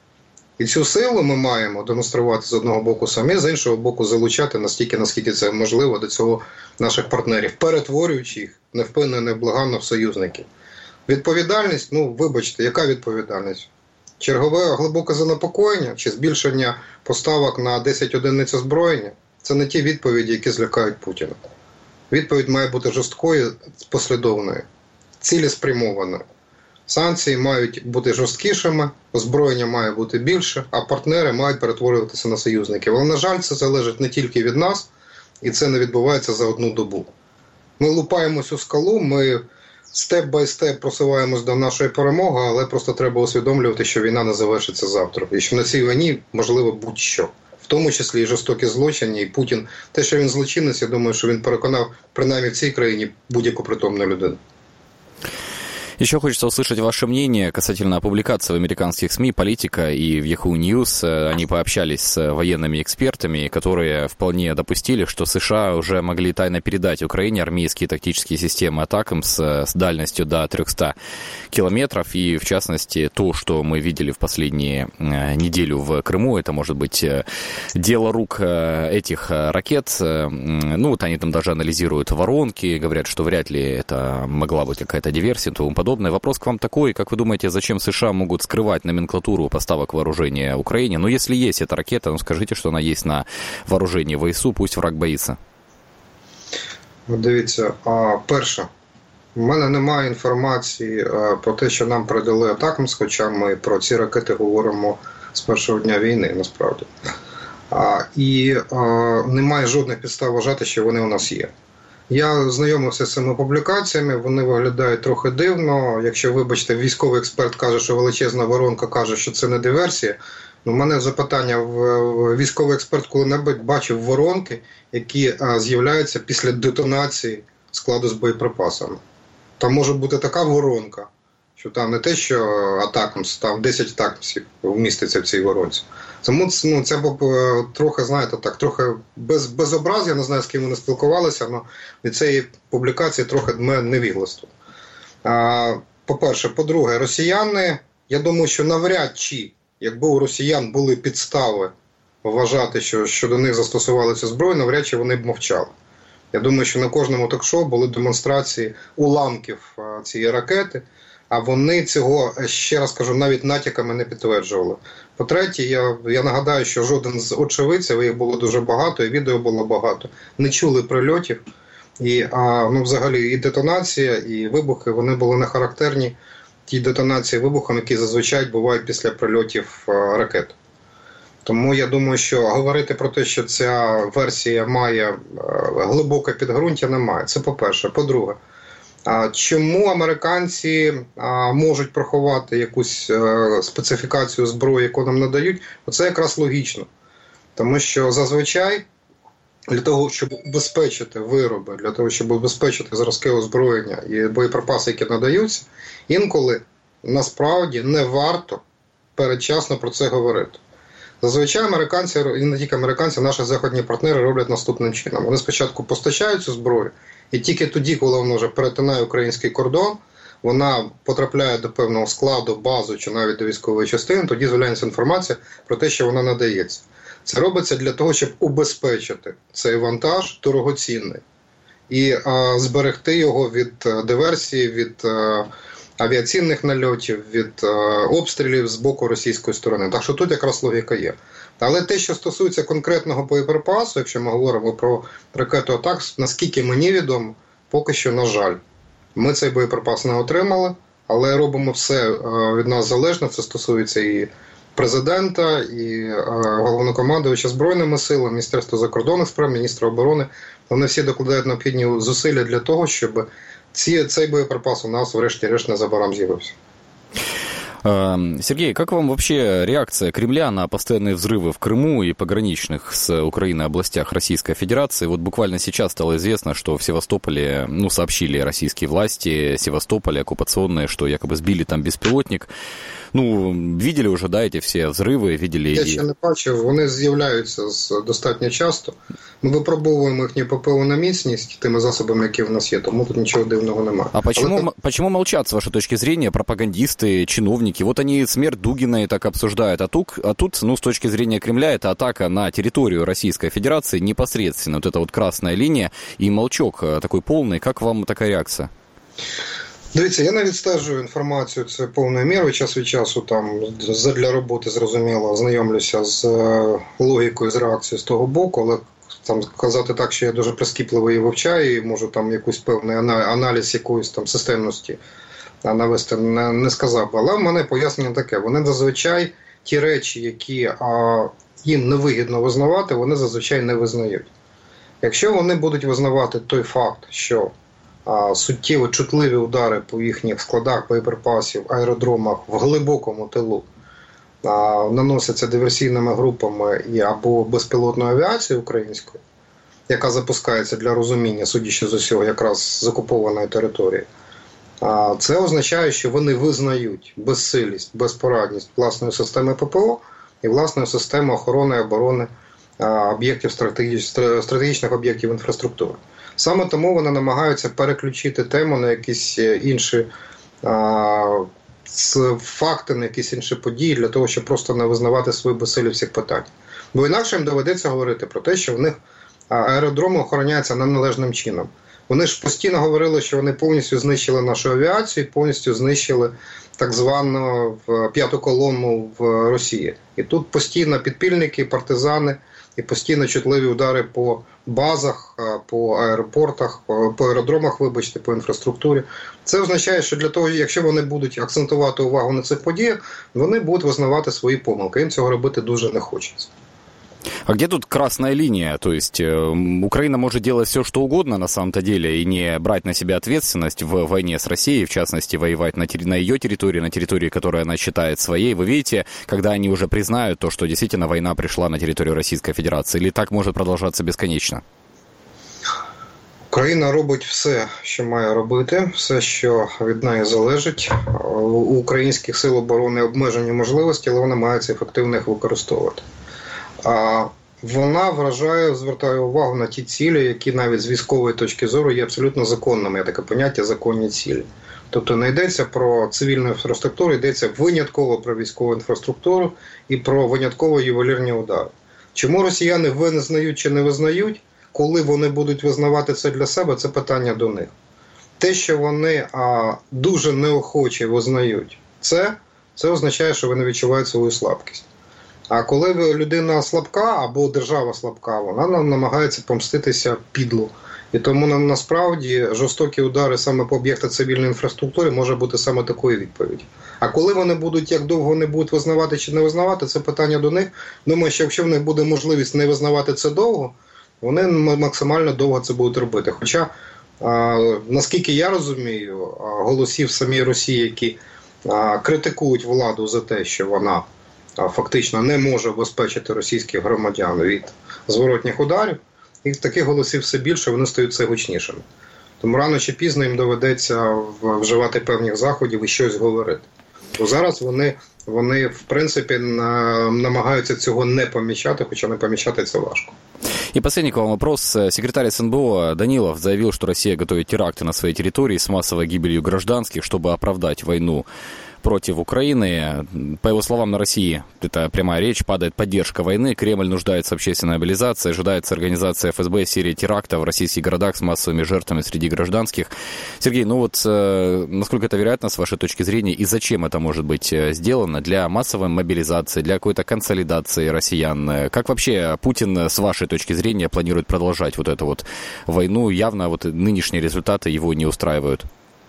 І цю силу ми маємо демонструвати з одного боку самі, з іншого боку залучати настільки, наскільки це можливо, до цього наших партнерів, перетворюючи їх невпинно, невблаганно в союзників. Відповідальність, вибачте, яка відповідальність? Чергове глибоке занепокоєння чи збільшення поставок на 10 одиниць озброєння – це не ті відповіді, які злякають Путіна. Відповідь має бути жорсткою, послідовною, цілеспрямованою. Санкції мають бути жорсткішими, озброєння має бути більше, а партнери мають перетворюватися на союзників. Але, на жаль, це залежить не тільки від нас, і це не відбувається за одну добу. Ми лупаємось у скалу, ми степ-бай-степ просуваємось до нашої перемоги, але просто треба усвідомлювати, що війна не завершиться завтра. І що на цій війні можливо будь-що. В тому числі і жорстокі злочини, і Путін. Те, що він злочинець, я думаю, що він переконав, принаймні в цій країні, будь-яку притомну людину. Еще хочется услышать ваше мнение касательно публикации в американских СМИ «Политика» и в Yahoo News. Они пообщались с военными экспертами, которые вполне допустили, что США уже могли тайно передать Украине армейские тактические системы «Атакамс» с дальностью до 300 километров. И, в частности, то, что мы видели в последнюю неделю в Крыму, это, может быть, дело рук этих ракет. Вот они там даже анализируют воронки, говорят, что вряд ли это могла быть какая-то диверсия и тому подобное. Вопрос к вам такой, как вы думаете, зачем США могут скрывать номенклатуру поставок вооружения Украине? Если есть эта ракета, скажите, что она есть на вооружении ВСУ, пусть враг боится. Дивіться, перше, в мене немає інформації про те, що нам передали Атакамс, хоча ми про ці ракети говоримо з першого дня війни, насправді. І немає жодних підстав вважати, що вони у нас є. Я знайомився з цими публікаціями, вони виглядають трохи дивно. Якщо, вибачте, військовий експерт каже, що величезна воронка каже, що це не диверсія, у мене запитання, військовий експерт коли-небудь бачив воронки, які з'являються після детонації складу з боєприпасами. Там може бути така воронка, що там не те, що Атакамс, там 10 Атакамсів вміститься в цій воронці. Тому це трохи, знаєте, так, трохи без образ, я не знаю, з ким вони спілкувалися, але від цієї публікації трохи невігластво. По-перше. По-друге, росіяни, я думаю, що навряд чи, якби у росіян були підстави вважати, що до них застосували цю зброю, навряд чи вони б мовчали. Я думаю, що на кожному ток-шоу були демонстрації уламків цієї ракети, а вони цього, ще раз кажу, навіть натяками не підтверджували. По-третє, я нагадаю, що жоден з очевидців, їх було дуже багато, і відео було багато, не чули прильотів. І взагалі і детонація, і вибухи, вони були не характерні тій детонації вибухам, які зазвичай бувають після прильотів ракет. Тому я думаю, що говорити про те, що ця версія має глибоке підґрунтя, немає. Це по-перше. По-друге, чому американці можуть приховати якусь специфікацію зброї, яку нам надають? Оце якраз логічно. Тому що зазвичай для того, щоб убезпечити вироби, для того, щоб убезпечити зразки озброєння і боєприпаси, які надаються, інколи насправді не варто передчасно про це говорити. Зазвичай американці, і не тільки американці, наші заходні партнери роблять наступним чином. Вони спочатку постачають цю зброю, і тільки тоді, коли вона вже перетинає український кордон, вона потрапляє до певного складу, базу чи навіть до військової частини, тоді з'являється інформація про те, що вона надається. Це робиться для того, щоб убезпечити цей вантаж дорогоцінний і зберегти його від диверсії, від авіаційних нальотів, від обстрілів з боку російської сторони. Так що тут якраз логіка є. Але те, що стосується конкретного боєприпасу, якщо ми говоримо про ракету «Атак», наскільки мені відомо, поки що, на жаль, ми цей боєприпас не отримали, але робимо все від нас залежне. Це стосується і президента, і головнокомандувача Збройними силами, Міністерства закордонних справ, міністра оборони. Вони всі докладають необхідні зусилля для того, щоб цей боєприпас у нас врешті-решт незабаром з'явився. Сергей, как вам вообще реакция Кремля на постоянные взрывы в Крыму и пограничных с Украиной областях Российской Федерации? Вот буквально сейчас стало известно, что в Севастополе, сообщили российские власти, Севастополе оккупационные, что якобы сбили там беспилотник. Видели уже, да, эти все взриви, видели? Я ще не бачив, вони з'являються достатньо часто. Ми випробовуємо їхню ППО на міцність тими засобами, які в нас є, тому тут нічого дивного немає. А почему молчат, с вашей точки зрения, пропагандисты, чиновники? Вот они смерть Дугина и так обсуждают, а тут, с точки зрения Кремля, это атака на территорию Российской Федерации непосредственно, вот эта вот красная линия и молчок такой полный. Как вам такая реакция? Дивіться, я не відстежую інформацію це повною мірою, час від часу там для роботи, зрозуміло, знайомлюся з логікою, з реакцією з того боку, але там казати так, що я дуже прискіпливо її вивчаю і можу там якийсь певний аналіз якоїсь там системності навести не сказав би. Але в мене пояснення таке, вони зазвичай ті речі, які їм невигідно визнавати, вони зазвичай не визнають. Якщо вони будуть визнавати той факт, що суттєво чутливі удари по їхніх складах боєприпасів, аеродромах в глибокому тилу наносяться диверсійними групами або безпілотною авіацією українською, яка запускається для розуміння, судячи з усього, якраз з окупованої території, це означає, що вони визнають безсилість, безпорадність власної системи ППО і власної системи охорони і оборони об'єктів стратегічних об'єктів інфраструктури. Саме тому вони намагаються переключити тему на якісь інші факти, на якісь інші події, для того, щоб просто не визнавати свою безсилі всіх питань. Бо інакше їм доведеться говорити про те, що в них аеродроми охороняються неналежним чином. Вони ж постійно говорили, що вони повністю знищили нашу авіацію, повністю знищили так звану п'яту колону в Росії. І тут постійно підпільники, партизани і постійно чутливі удари по базах, по аеропортах, по аеродромах, вибачте, по інфраструктурі. Це означає, що для того, якщо вони будуть акцентувати увагу на цих подіях, вони будуть визнавати свої помилки. Їм цього робити дуже не хочеться. А где тут красная линия? То есть Украина может делать все, что угодно на самом-то деле и не брать на себя ответственность в войне с Россией, в частности, воевать на ее территории, на территории, которую она считает своей. Вы видите, когда они уже признают то, что действительно война пришла на территорию Российской Федерации, или так может продолжаться бесконечно? Україна робить все, що має робити, все, що від неї залежить. У українських сил оборони обмежені можливості, але вона має ефективно їх використовувати. Вона вражає, звертає увагу на ті цілі, які навіть з військової точки зору є абсолютно законними. Є таке поняття «законні цілі». Тобто не йдеться про цивільну інфраструктуру, йдеться винятково про військову інфраструктуру і про винятково ювелірні удари. Чому росіяни визнають чи не визнають, коли вони будуть визнавати це для себе, це питання до них. Те, що вони дуже неохоче визнають це означає, що вони відчувають свою слабкість. А коли людина слабка або держава слабка, вона намагається помститися підло. І тому насправді жорстокі удари саме по об'єктах цивільної інфраструктури може бути саме такою відповіддю. А коли вони будуть, як довго вони будуть визнавати чи не визнавати, це питання до них. Думаю, що якщо в них буде можливість не визнавати це довго, вони максимально довго це будуть робити. Хоча, наскільки я розумію, голосів самій Росії, які критикують владу за те, що вона фактично не може обезпечити російських громадян від зворотних ударів, І таких голосів все більше, вони стають все гучнішими. Тому рано чи пізно їм доведеться вживати певних заходів і щось говорити. Бо зараз вони в принципі, намагаються цього не помічати, хоча не помічати це важко. И последний к вам вопрос. Секретарь СНБО Данилов заявил, что Россия готовит теракты на своей территории с массовой гибелью гражданских, чтобы оправдать войну против Украины. По его словам, на России, это прямая речь, падает поддержка войны. Кремль нуждается в общественной мобилизации. Ожидается организация ФСБ серии терактов в российских городах с массовыми жертвами среди гражданских. Сергей, насколько это вероятно с вашей точки зрения и зачем это может быть сделано для массовой мобилизации, для какой-то консолидации россиян? Как вообще Путин, с вашей точки зрения, планирует продолжать вот эту вот войну? Явно нынешние результаты его не устраивают.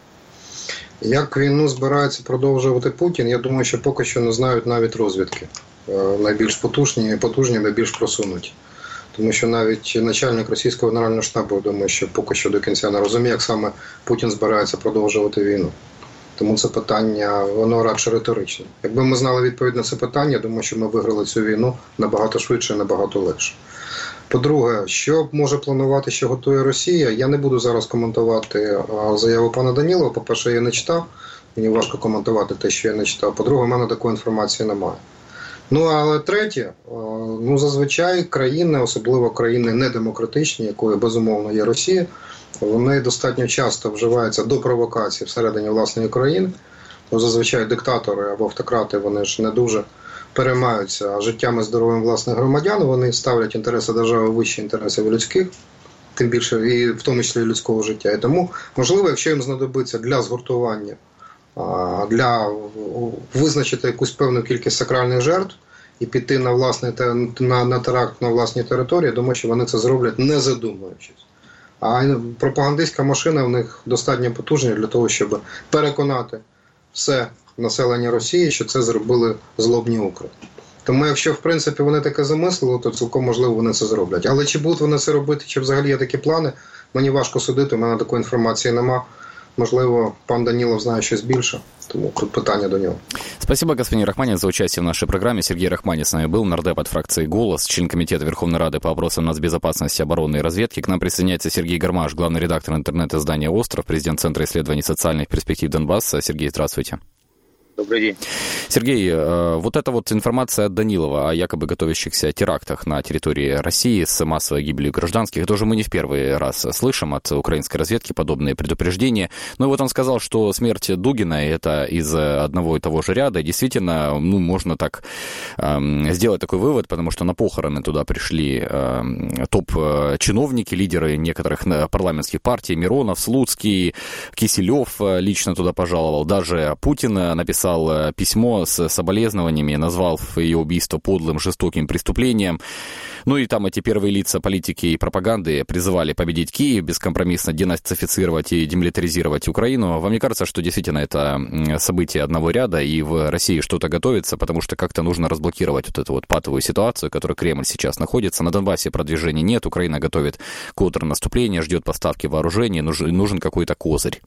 Як війну збирається продовжувати Путін, я думаю, що поки що не знають навіть розвідки. Найбільш потужні, найбільш просунуті. Тому що навіть начальник російського генерального штабу, думаю, що поки що до кінця не розуміє, як саме Путін збирається продовжувати війну. Тому це питання, воно радше риторичне. Якби ми знали відповідь на це питання, думаю, що ми виграли цю війну набагато швидше і набагато легше. По-друге, що може планувати, що готує Росія, я не буду зараз коментувати заяву пана Данілова. По-перше, я не читав, мені важко коментувати те, що я не читав. По-друге, в мене такої інформації немає. Але третє, зазвичай країни, особливо країни недемократичні, якою безумовно є Росія, вони достатньо часто вживаються до провокацій всередині власної країни. Зазвичай диктатори або автократи, вони ж не дуже переймаються життям і здоров'ям власних громадян, вони ставлять інтереси держави вище інтересів людських, тим більше і в тому числі людського життя. І тому, можливо, якщо їм знадобиться для згуртування, для визначити якусь певну кількість сакральних жертв і піти на теракт на власній території, думаю, що вони це зроблять не задумуючись. А пропагандистська машина в них достатньо потужна для того, щоб переконати все населення Росії, що це зробили злобні укри. Тому якщо, в принципі, вони таке замислили, то цілком можливо вони це зроблять. Але чи будуть вони це робити, чи взагалі є такі плани, мені важко судити, у мене такої інформації нема. Можливо, пан Данилов знає щось більше, тому тут питання до нього. Спасибо, господин Рахманин, за участие в нашей программе. Сергей Рахманин с нами был, нардеп от фракции «Голос», член Комитета Верховной Рады по вопросам нацбезопасности, обороны и разведки. К нам присоединяется Сергей Гармаш, главный редактор интернет-издания «Остров», президент Центра исследований социальных перспектив Донбасса. Сергей, здравствуйте. Добрый день. Сергей, вот эта вот информация от Данилова о якобы готовящихся терактах на территории России с массовой гибелью гражданских, это уже мы не в первый раз слышим от украинской разведки подобные предупреждения. Но вот он сказал, что смерть Дугина это из одного и того же ряда. Действительно, можно так сделать такой вывод, потому что на похороны туда пришли топ-чиновники, лидеры некоторых парламентских партий, Миронов, Слуцкий, Киселев лично туда пожаловал. Даже Путин написал письмо с соболезнованиями, назвал ее убийство подлым, жестоким преступлением. И там эти первые лица политики и пропаганды призывали победить Киев, бескомпромиссно денацифицировать и демилитаризировать Украину. Вам не кажется, что действительно это событие одного ряда и в России что-то готовится, потому что как-то нужно разблокировать вот эту вот патовую ситуацию, в которой Кремль сейчас находится? На Донбассе продвижения нет, Украина готовит контрнаступление, ждет поставки вооружений, нужен какой-то козырь.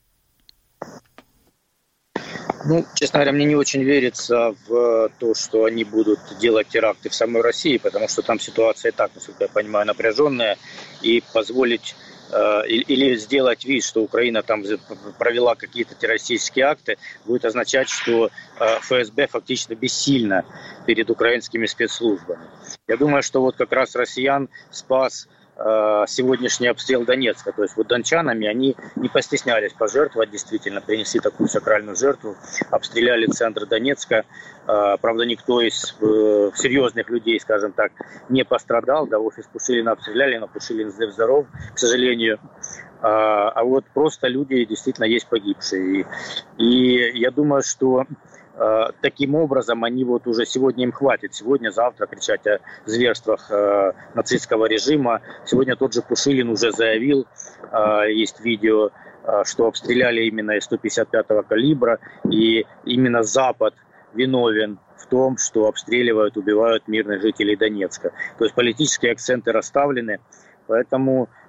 Честно говоря, мне не очень верится в то, что они будут делать теракты в самой России, потому что там ситуация и так, насколько я понимаю, напряженная, и позволить или сделать вид, что Украина там провела какие-то террористические акты, будет означать, что ФСБ фактически бессильна перед украинскими спецслужбами. Я думаю, что вот как раз россиян спас сегодняшний обстрел Донецка. То есть вот дончанами они не постеснялись пожертвовать, действительно принесли такую сакральную жертву, обстреляли центр Донецка. Правда, никто из серьезных людей, скажем так, не пострадал. Да, офис Пушилина обстреляли, но Пушилин жив-здоров, к сожалению. А вот просто люди действительно есть погибшие. И я думаю, что таким образом они вот уже сегодня им хватит. Сегодня-завтра кричать о зверствах нацистского режима. Сегодня тот же Пушилин уже заявил, есть видео, что обстреляли именно из 155-го калибра. И именно Запад виновен в том, что обстреливают, убивают мирных жителей Донецка. То есть политические акценты расставлены. Поэтому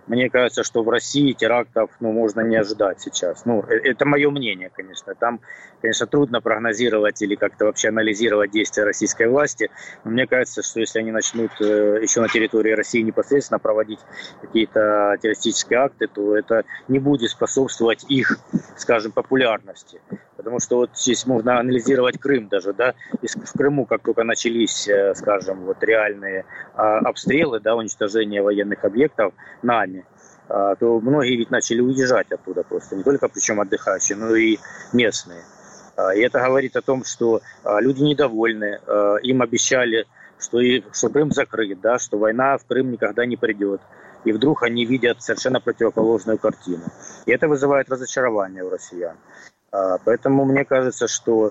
мне кажется, что в России терактов можно не ожидать сейчас. Это мое мнение, конечно. Там, конечно, трудно прогнозировать или как-то вообще анализировать действия российской власти. Но мне кажется, что если они начнут еще на территории России непосредственно проводить какие-то террористические акты, то это не будет способствовать их, скажем, популярности. Потому что вот здесь можно анализировать Крым даже, да, в Крыму, как только начались, скажем, вот реальные обстрелы, да, уничтожение военных объектов нами, то многие ведь начали уезжать оттуда просто, не только причем отдыхающие, но и местные. И это говорит о том, что люди недовольны, им обещали, что Крым закрыт, да, что война в Крым никогда не придет. И вдруг они видят совершенно противоположную картину. И это вызывает разочарование у россиян. Поэтому мне кажется, что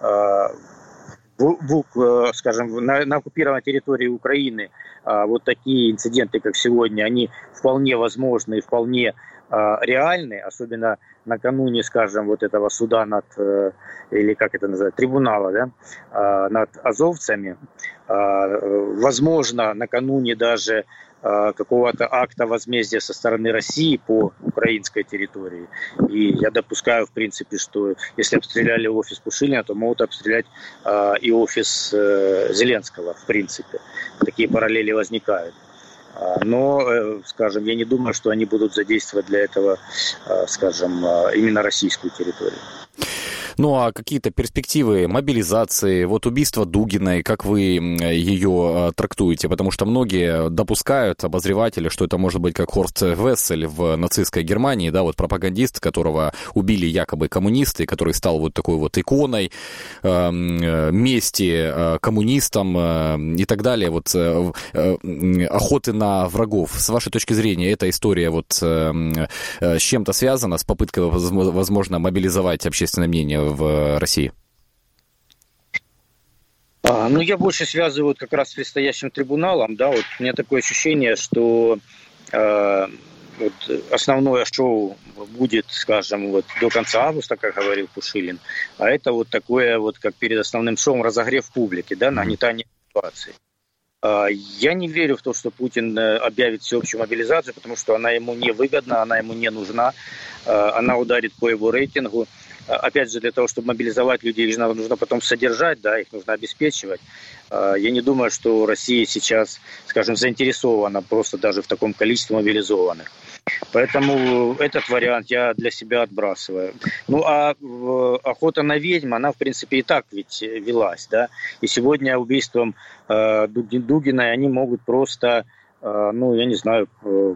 скажем, на оккупированной территории Украины вот такие инциденты, как сегодня, они вполне возможны и вполне реальны, особенно накануне, скажем, вот этого суда над, или как это называется, трибунала, да, над азовцами. Возможно, накануне даже какого-то акта возмездия со стороны России по украинской территории. И я допускаю, в принципе, что если обстреляли офис Пушилина, то могут обстрелять и офис Зеленского, в принципе. Такие параллели возникают. Но, скажем, я не думаю, что они будут задействовать для этого, скажем, именно российскую территорию. Ну а какие-то перспективы мобилизации, вот убийство Дугиной, как вы ее трактуете? Потому что многие допускают, обозреватели, что это может быть как Хорст Вессель в нацистской Германии, да, вот пропагандист, которого убили якобы коммунисты, который стал вот такой вот иконой мести коммунистам и так далее, вот охоты на врагов. С вашей точки зрения, эта история вот с чем-то связана, с попыткой, возможно, мобилизовать общественное мнение в России? Я больше связываю как раз с предстоящим трибуналом. Да, вот у меня такое ощущение, что вот основное шоу будет, скажем, вот до конца августа, как говорил Пушилин, а это вот такое вот, как перед основным шоу, разогрев публики, да, нагнетание ситуации. Я не верю в то, что Путин объявит всеобщую мобилизацию, потому что она ему не выгодна, она ему не нужна, она ударит по его рейтингу. Опять же, для того, чтобы мобилизовать людей, их нужно потом содержать, да, их нужно обеспечивать. Я не думаю, что Россия сейчас, скажем, заинтересована просто даже в таком количестве мобилизованных. Поэтому этот вариант я для себя отбрасываю. Охота на ведьм, она, в принципе, и так ведь велась, да. И сегодня убийством Дугиной они могут просто, я не знаю,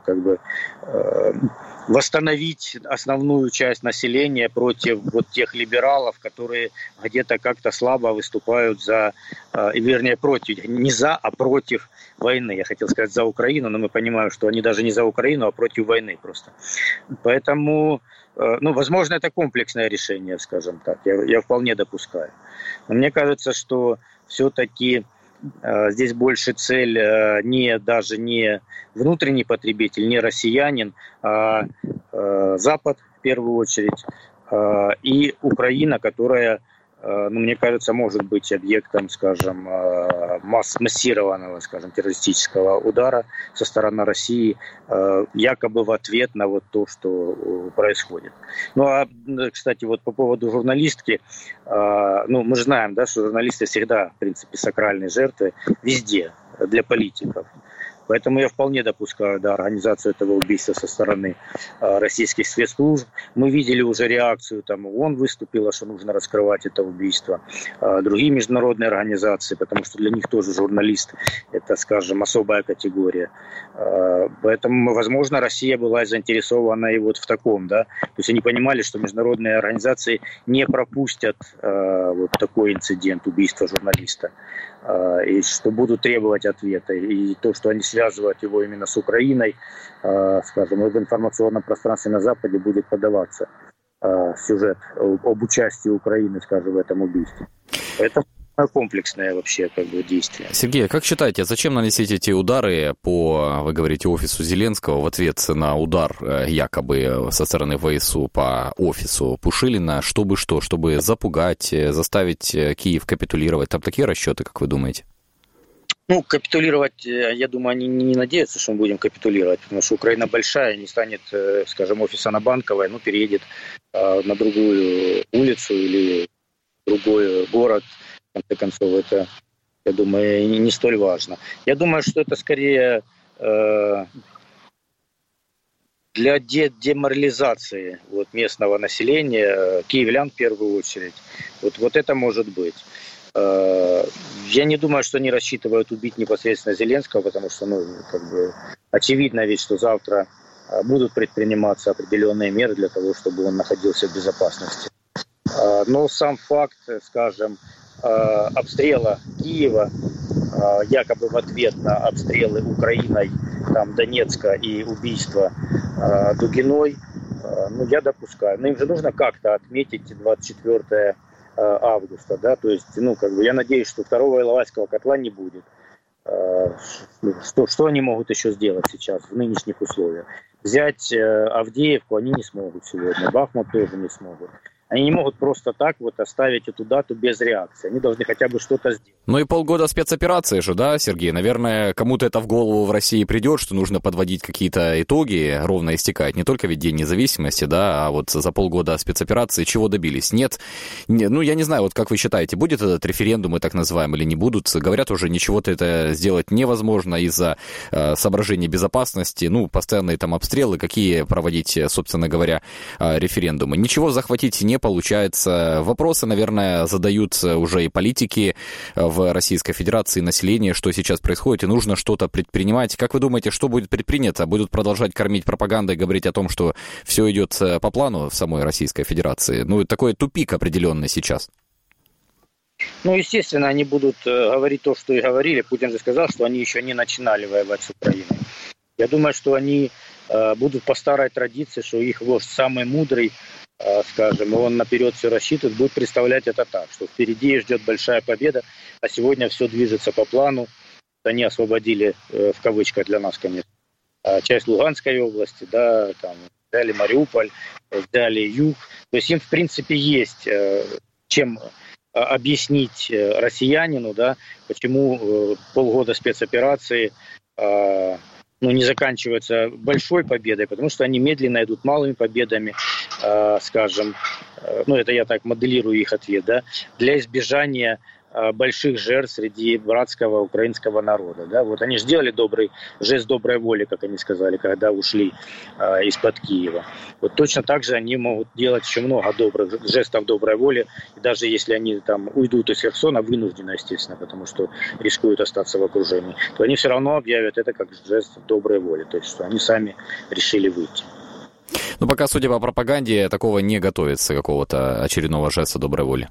восстановить основную часть населения против вот тех либералов, которые где-то как-то слабо выступают за, вернее, против, не за, а против войны. Я хотел сказать за Украину, но мы понимаем, что они даже не за Украину, а против войны просто. Поэтому, возможно, это комплексное решение, скажем так, я вполне допускаю. Но мне кажется, что все-таки здесь больше цель даже не внутренний потребитель, не россиянин, а Запад в первую очередь и Украина, которая, мне кажется, может быть объектом, скажем, массированного, скажем, террористического удара со стороны России, якобы в ответ на вот то, что происходит. Кстати, вот по поводу журналистки, мы же знаем, да, что журналисты всегда, в принципе, сакральные жертвы везде для политиков. Поэтому я вполне допускаю, да, организацию этого убийства со стороны российских спецслужб. Мы видели уже реакцию, там ООН выступила, что нужно раскрывать это убийство. Другие международные организации, потому что для них тоже журналист – это, скажем, особая категория. Поэтому, возможно, Россия была заинтересована и вот в таком, да. То есть они понимали, что международные организации не пропустят вот такой инцидент, убийства журналиста. И что будут требовать ответа. И то, что они связывают его именно с Украиной, скажем, в информационном пространстве на Западе будет подаваться сюжет об участии Украины, скажем, в этом убийстве. Это комплексное вообще действие. Сергей, как считаете, зачем наносить эти удары по, вы говорите, офису Зеленского в ответ на удар якобы со стороны ВСУ по офису Пушилина, чтобы что? Чтобы запугать, заставить Киев капитулировать? Там такие расчеты, как вы думаете? Ну, капитулировать, я думаю, они не надеются, что мы будем капитулировать, потому что Украина большая, не станет, скажем, офиса на Банковой, ну, переедет на другую улицу или другой город, в конце концов, это, я думаю, не столь важно. Я думаю, что это скорее для деморализации вот, местного населения, киевлян в первую очередь. Вот это может быть. Я не думаю, что они рассчитывают убить непосредственно Зеленского, потому что, ну, как бы очевидно ведь, что завтра будут предприниматься определенные меры для того, чтобы он находился в безопасности. Но сам факт, скажем, обстрела Киева, якобы в ответ на обстрелы Украиной, там, Донецка и убийства Дугиной, ну, я допускаю. Но им же нужно как-то отметить 24 августа, да, то есть, ну, как бы, я надеюсь, что второго Иловайского котла не будет. Что они могут еще сделать сейчас в нынешних условиях? Взять Авдеевку они не смогут сегодня, Бахмут тоже не смогут. Они не могут просто так вот оставить эту дату без реакции. Они должны хотя бы что-то сделать. Ну и полгода спецоперации же, да, Сергей? Наверное, кому-то это в голову в России придет, что нужно подводить какие-то итоги, ровно истекает. Не только ведь День независимости, да, а вот за полгода спецоперации чего добились? Нет, ну я не знаю, вот как вы считаете, будет этот референдум, мы так называем, или не будут? Говорят уже, ничего-то это сделать невозможно из-за соображений безопасности, ну, постоянные там обстрелы, какие проводить, собственно говоря, референдумы. Ничего захватить не получается. Вопросы, наверное, задают уже и политики в Российской Федерации, население, что сейчас происходит, и нужно что-то предпринимать. Как вы думаете, что будет предпринято? Будут продолжать кормить пропагандой, говорить о том, что все идет по плану в самой Российской Федерации? Ну, такой тупик определенный сейчас. Ну, естественно, они будут говорить то, что и говорили. Путин же сказал, что они еще не начинали воевать с Украиной. Я думаю, что они будут по старой традиции, что их вождь самый мудрый, скажем, и он наперед все рассчитывает, будет представлять это так, что впереди ждет большая победа, а сегодня все движется по плану. Они освободили, в кавычках для нас, конечно, часть Луганской области, да, там, взяли Мариуполь, взяли юг. То есть им, в принципе, есть чем объяснить россиянину, да, почему полгода спецоперации не заканчивается большой победой, потому что они медленно идут малыми победами, скажем, это я так моделирую их ответ, да, для избежания больших жертв среди братского украинского народа. Да? Вот они сделали жест доброй воли, как они сказали, когда ушли из-под Киева. Вот точно так же они могут делать еще много добрых жестов доброй воли, и даже если они там уйдут из Херсона, вынужденно, естественно, потому что рискуют остаться в окружении, то они все равно объявят это как жест доброй воли, то есть что они сами решили выйти. Но пока, судя по пропаганде, такого не готовится, какого-то очередного жеста доброй воли.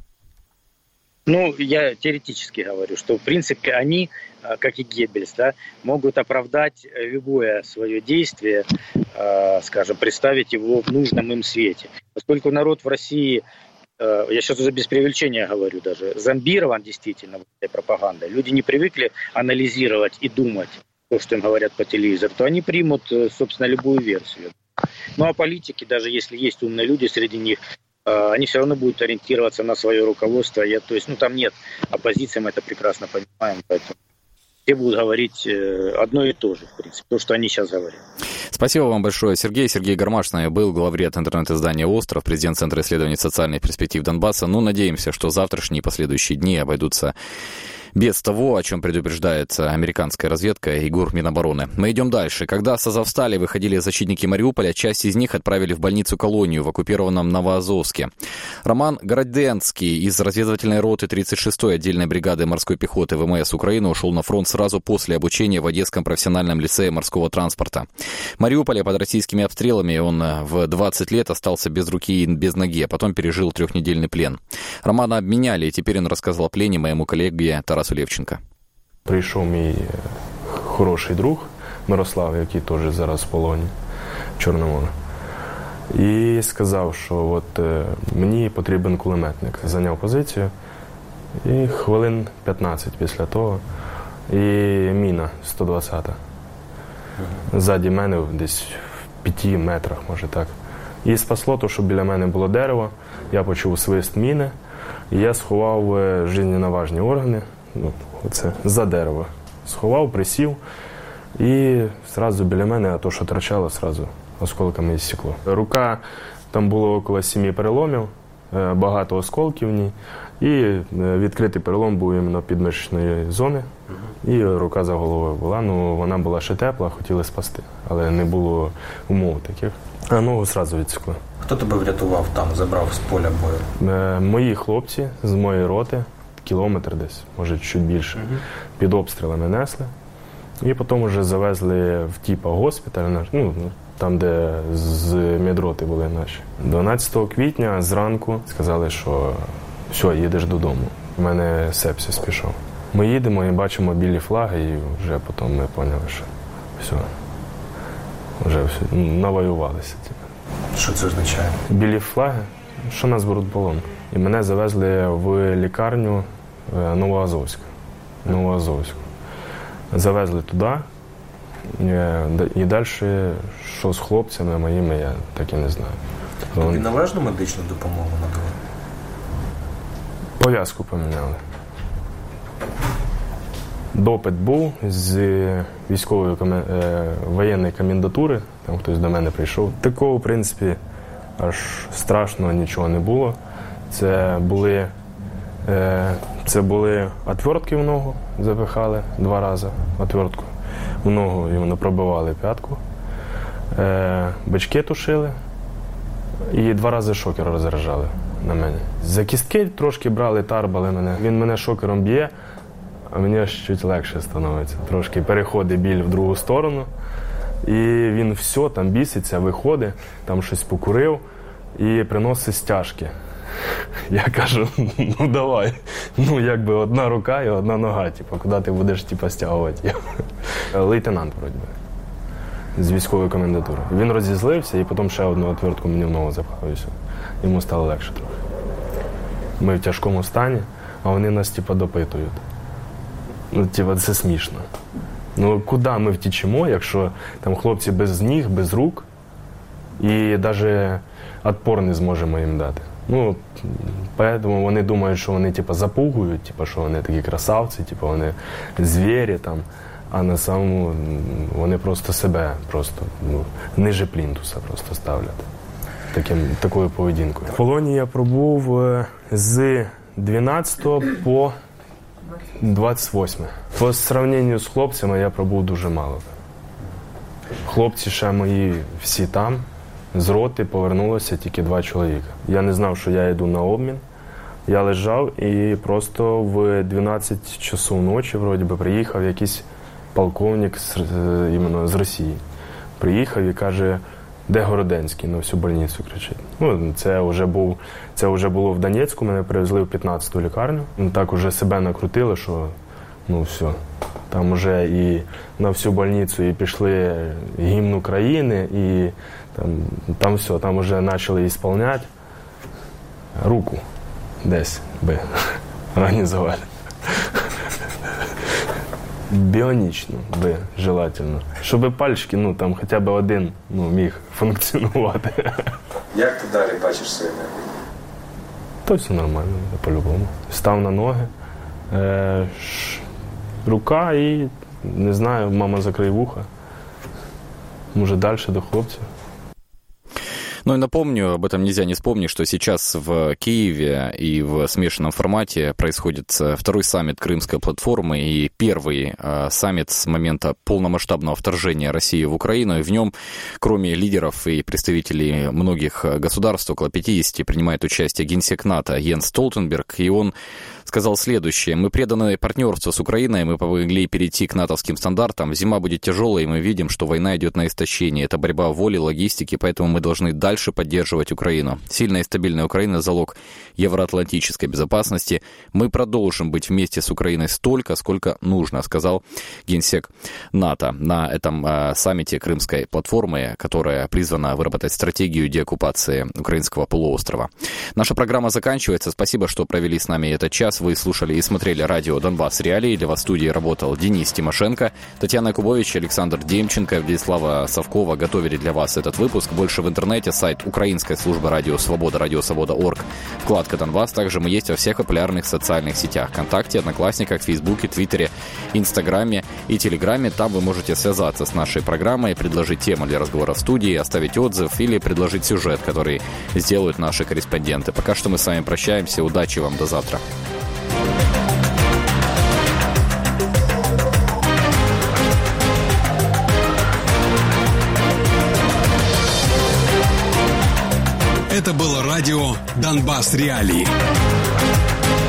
Я теоретически говорю, что, в принципе, они, как и Геббельс, да, могут оправдать любое свое действие, скажем, представить его в нужном им свете. Поскольку народ в России, я сейчас уже без преувеличения говорю даже, зомбирован действительно этой пропагандой, люди не привыкли анализировать и думать то, что им говорят по телевизору, то они примут, собственно, любую версию. Ну а политики, даже если есть умные люди среди них, они все равно будут ориентироваться на свое руководство. То есть, там нет оппозиции, мы это прекрасно понимаем, поэтому все будут говорить одно и то же, в принципе, то, что они сейчас говорят. Спасибо вам большое, Сергей. Сергей Гармаш с нами был, главред интернет-издания «Остров», президент Центра исследований социальных перспектив Донбасса. Надеемся, что завтрашние и последующие дни обойдутся без того, о чем предупреждает американская разведка и ГУР Минобороны. Мы идем дальше. Когда с Азовстали выходили защитники Мариуполя, часть из них отправили в больницу-колонию в оккупированном Новоазовске. Роман Городенский из разведывательной роты 36-й отдельной бригады морской пехоты ВМС Украины ушел на фронт сразу после обучения в Одесском профессиональном лицее морского транспорта. В Мариуполе под российскими обстрелами он в 20 лет остался без руки и без ноги, а потом пережил 3-недельный плен. Романа обменяли, и теперь он рассказал о плене моему коллеге Тарасу Левченко. Прийшов мій хороший друг Мирослав, який теж зараз в полоні в Чорному морі, і сказав, що мені потрібен кулеметник. Зайняв позицію, і хвилин 15 після того, і міна 120-та. Ззаді мене десь в 5 метрах, може так. І спасло то, що біля мене було дерево, я почув свист міни, і я сховав жизненно важні органи, оце за дерево сховав, присів, і одразу біля мене, а то, що торчало, одразу осколками відсікло. Рука, там було около 7 переломів, багато осколків в ній, і відкритий перелом був іменно підмишечної зони, і рука за головою була. Ну, вона була ще тепла, хотіли спасти, але не було умов таких. А ногу одразу відсікли. Хто тебе врятував там, забрав з поля бою? Мої хлопці з моєї роти, кілометр десь, може чуть більше, під обстрілами несли. І потім вже завезли в типа госпіталь, ну, там, де з медроти були наші. 12 квітня зранку сказали, що все, їдеш додому. У мене сепсис пішов. Ми їдемо і бачимо білі флаги, і вже потім ми поняли, що все, вже все, навоювалися. Що це означає? Білі флаги, що нас беруть в полон. І мене завезли в лікарню Новоазовську. Завезли туди. І далі, що з хлопцями моїми, я так і не знаю. Тобі належну медичну допомогу надали? Пов'язку поміняли. Допит був з військової воєнної комендатури, там хтось до мене прийшов. Такого, в принципі, аж страшного нічого не було. Це були отвертки в ногу, запихали 2 рази отвертку в ногу, і вони пробивали п'ятку. Бички тушили і 2 рази шокер розряджали на мене. За кістки трошки брали, тарбали мене. Він мене шокером б'є, а мені аж чуть легше становиться. Трошки переходить біль в другу сторону. І він все, там біситься, виходить, там щось покурив і приносить стяжки. Я кажу, ну давай, ну якби одна рука і одна нога, куди ти будеш стягувати його. Лейтенант, вроді би, з військової комендатури. Він розізлився і потім ще одну отвертку мені в ногу запхав і все. Йому стало легше трохи. Ми в тяжкому стані, а вони нас допитують. Ну, це смішно. Ну, куди ми втічемо, якщо там хлопці без ніг, без рук, і навіть відпор не зможемо їм дати. Ну, тому вони думають, що вони запугують, що вони такі красавці, вони звірі там, а на самому вони просто себе ниже плінтуса просто ставлять такою поведінкою. В полоні я пробув з 12 по 28. По сравненню з хлопцями я пробув дуже мало. Хлопці ще мої всі там. З роти повернулося тільки 2 чоловіка. Я не знав, що я йду на обмін. Я лежав і просто в 12 часов ночі вроді би приїхав якийсь полковник іменно з Росії. Приїхав і каже, де Городенський, на всю больницю кричить. Ну, це вже було в Донецьку, мене привезли в 15-ту лікарню. Так уже себе накрутили, що ну все. Там вже і на всю больницю і пішли гімн України, і там все, там вже почали ісполняти. Руку десь би організували. Біонічно би, желательно. Щоб пальчики, там хоча б один міг функціонувати. Як ти далі бачиш своє небо? То все нормально, по-любому. Став на ноги. Рука и, не знаю, мама, закрой вуха. Може, дальше до хлопцев. Ну и напомню, об этом нельзя не вспомнить, что сейчас в Киеве и в смешанном формате происходит 2-й саммит Крымской платформы и 1-й саммит с момента полномасштабного вторжения России в Украину. И в нем, кроме лидеров и представителей многих государств, около 50, принимает участие генсек НАТО Йенс Столтенберг, и он сказал следующее. Мы преданы партнерству с Украиной, мы помогли перейти к натовским стандартам. Зима будет тяжелой, и мы видим, что война идет на истощение. Это борьба воли, логистики, поэтому мы должны дальше поддерживать Украину. Сильная и стабильная Украина – залог евроатлантической безопасности. Мы продолжим быть вместе с Украиной столько, сколько нужно, сказал генсек НАТО на этом саммите Крымской платформы, которая призвана выработать стратегию деоккупации украинского полуострова. Наша программа заканчивается. Спасибо, что провели с нами этот час. раз вы слушали и смотрели радио «Донбасс Реалии». Для вас в студии работал Денис Тимошенко, Татьяна Кубович, Александр Демченко, Владислава Совкова готовили для вас этот выпуск. Больше в интернете, сайт украинской службы «Радио Свобода», радиосвобода.орг, вкладка «Донбасс». Также мы есть во всех популярных социальных сетях: ВКонтакте, Одноклассниках, Фейсбуке, Твиттере, Инстаграме и Телеграме. Там вы можете связаться с нашей программой, предложить тему для разговора в студии, оставить отзыв или предложить сюжет, который сделают наши корреспонденты. Пока что мы с вами прощаемся. Удачи вам, до завтра. Это было радио «Донбасс Реалии».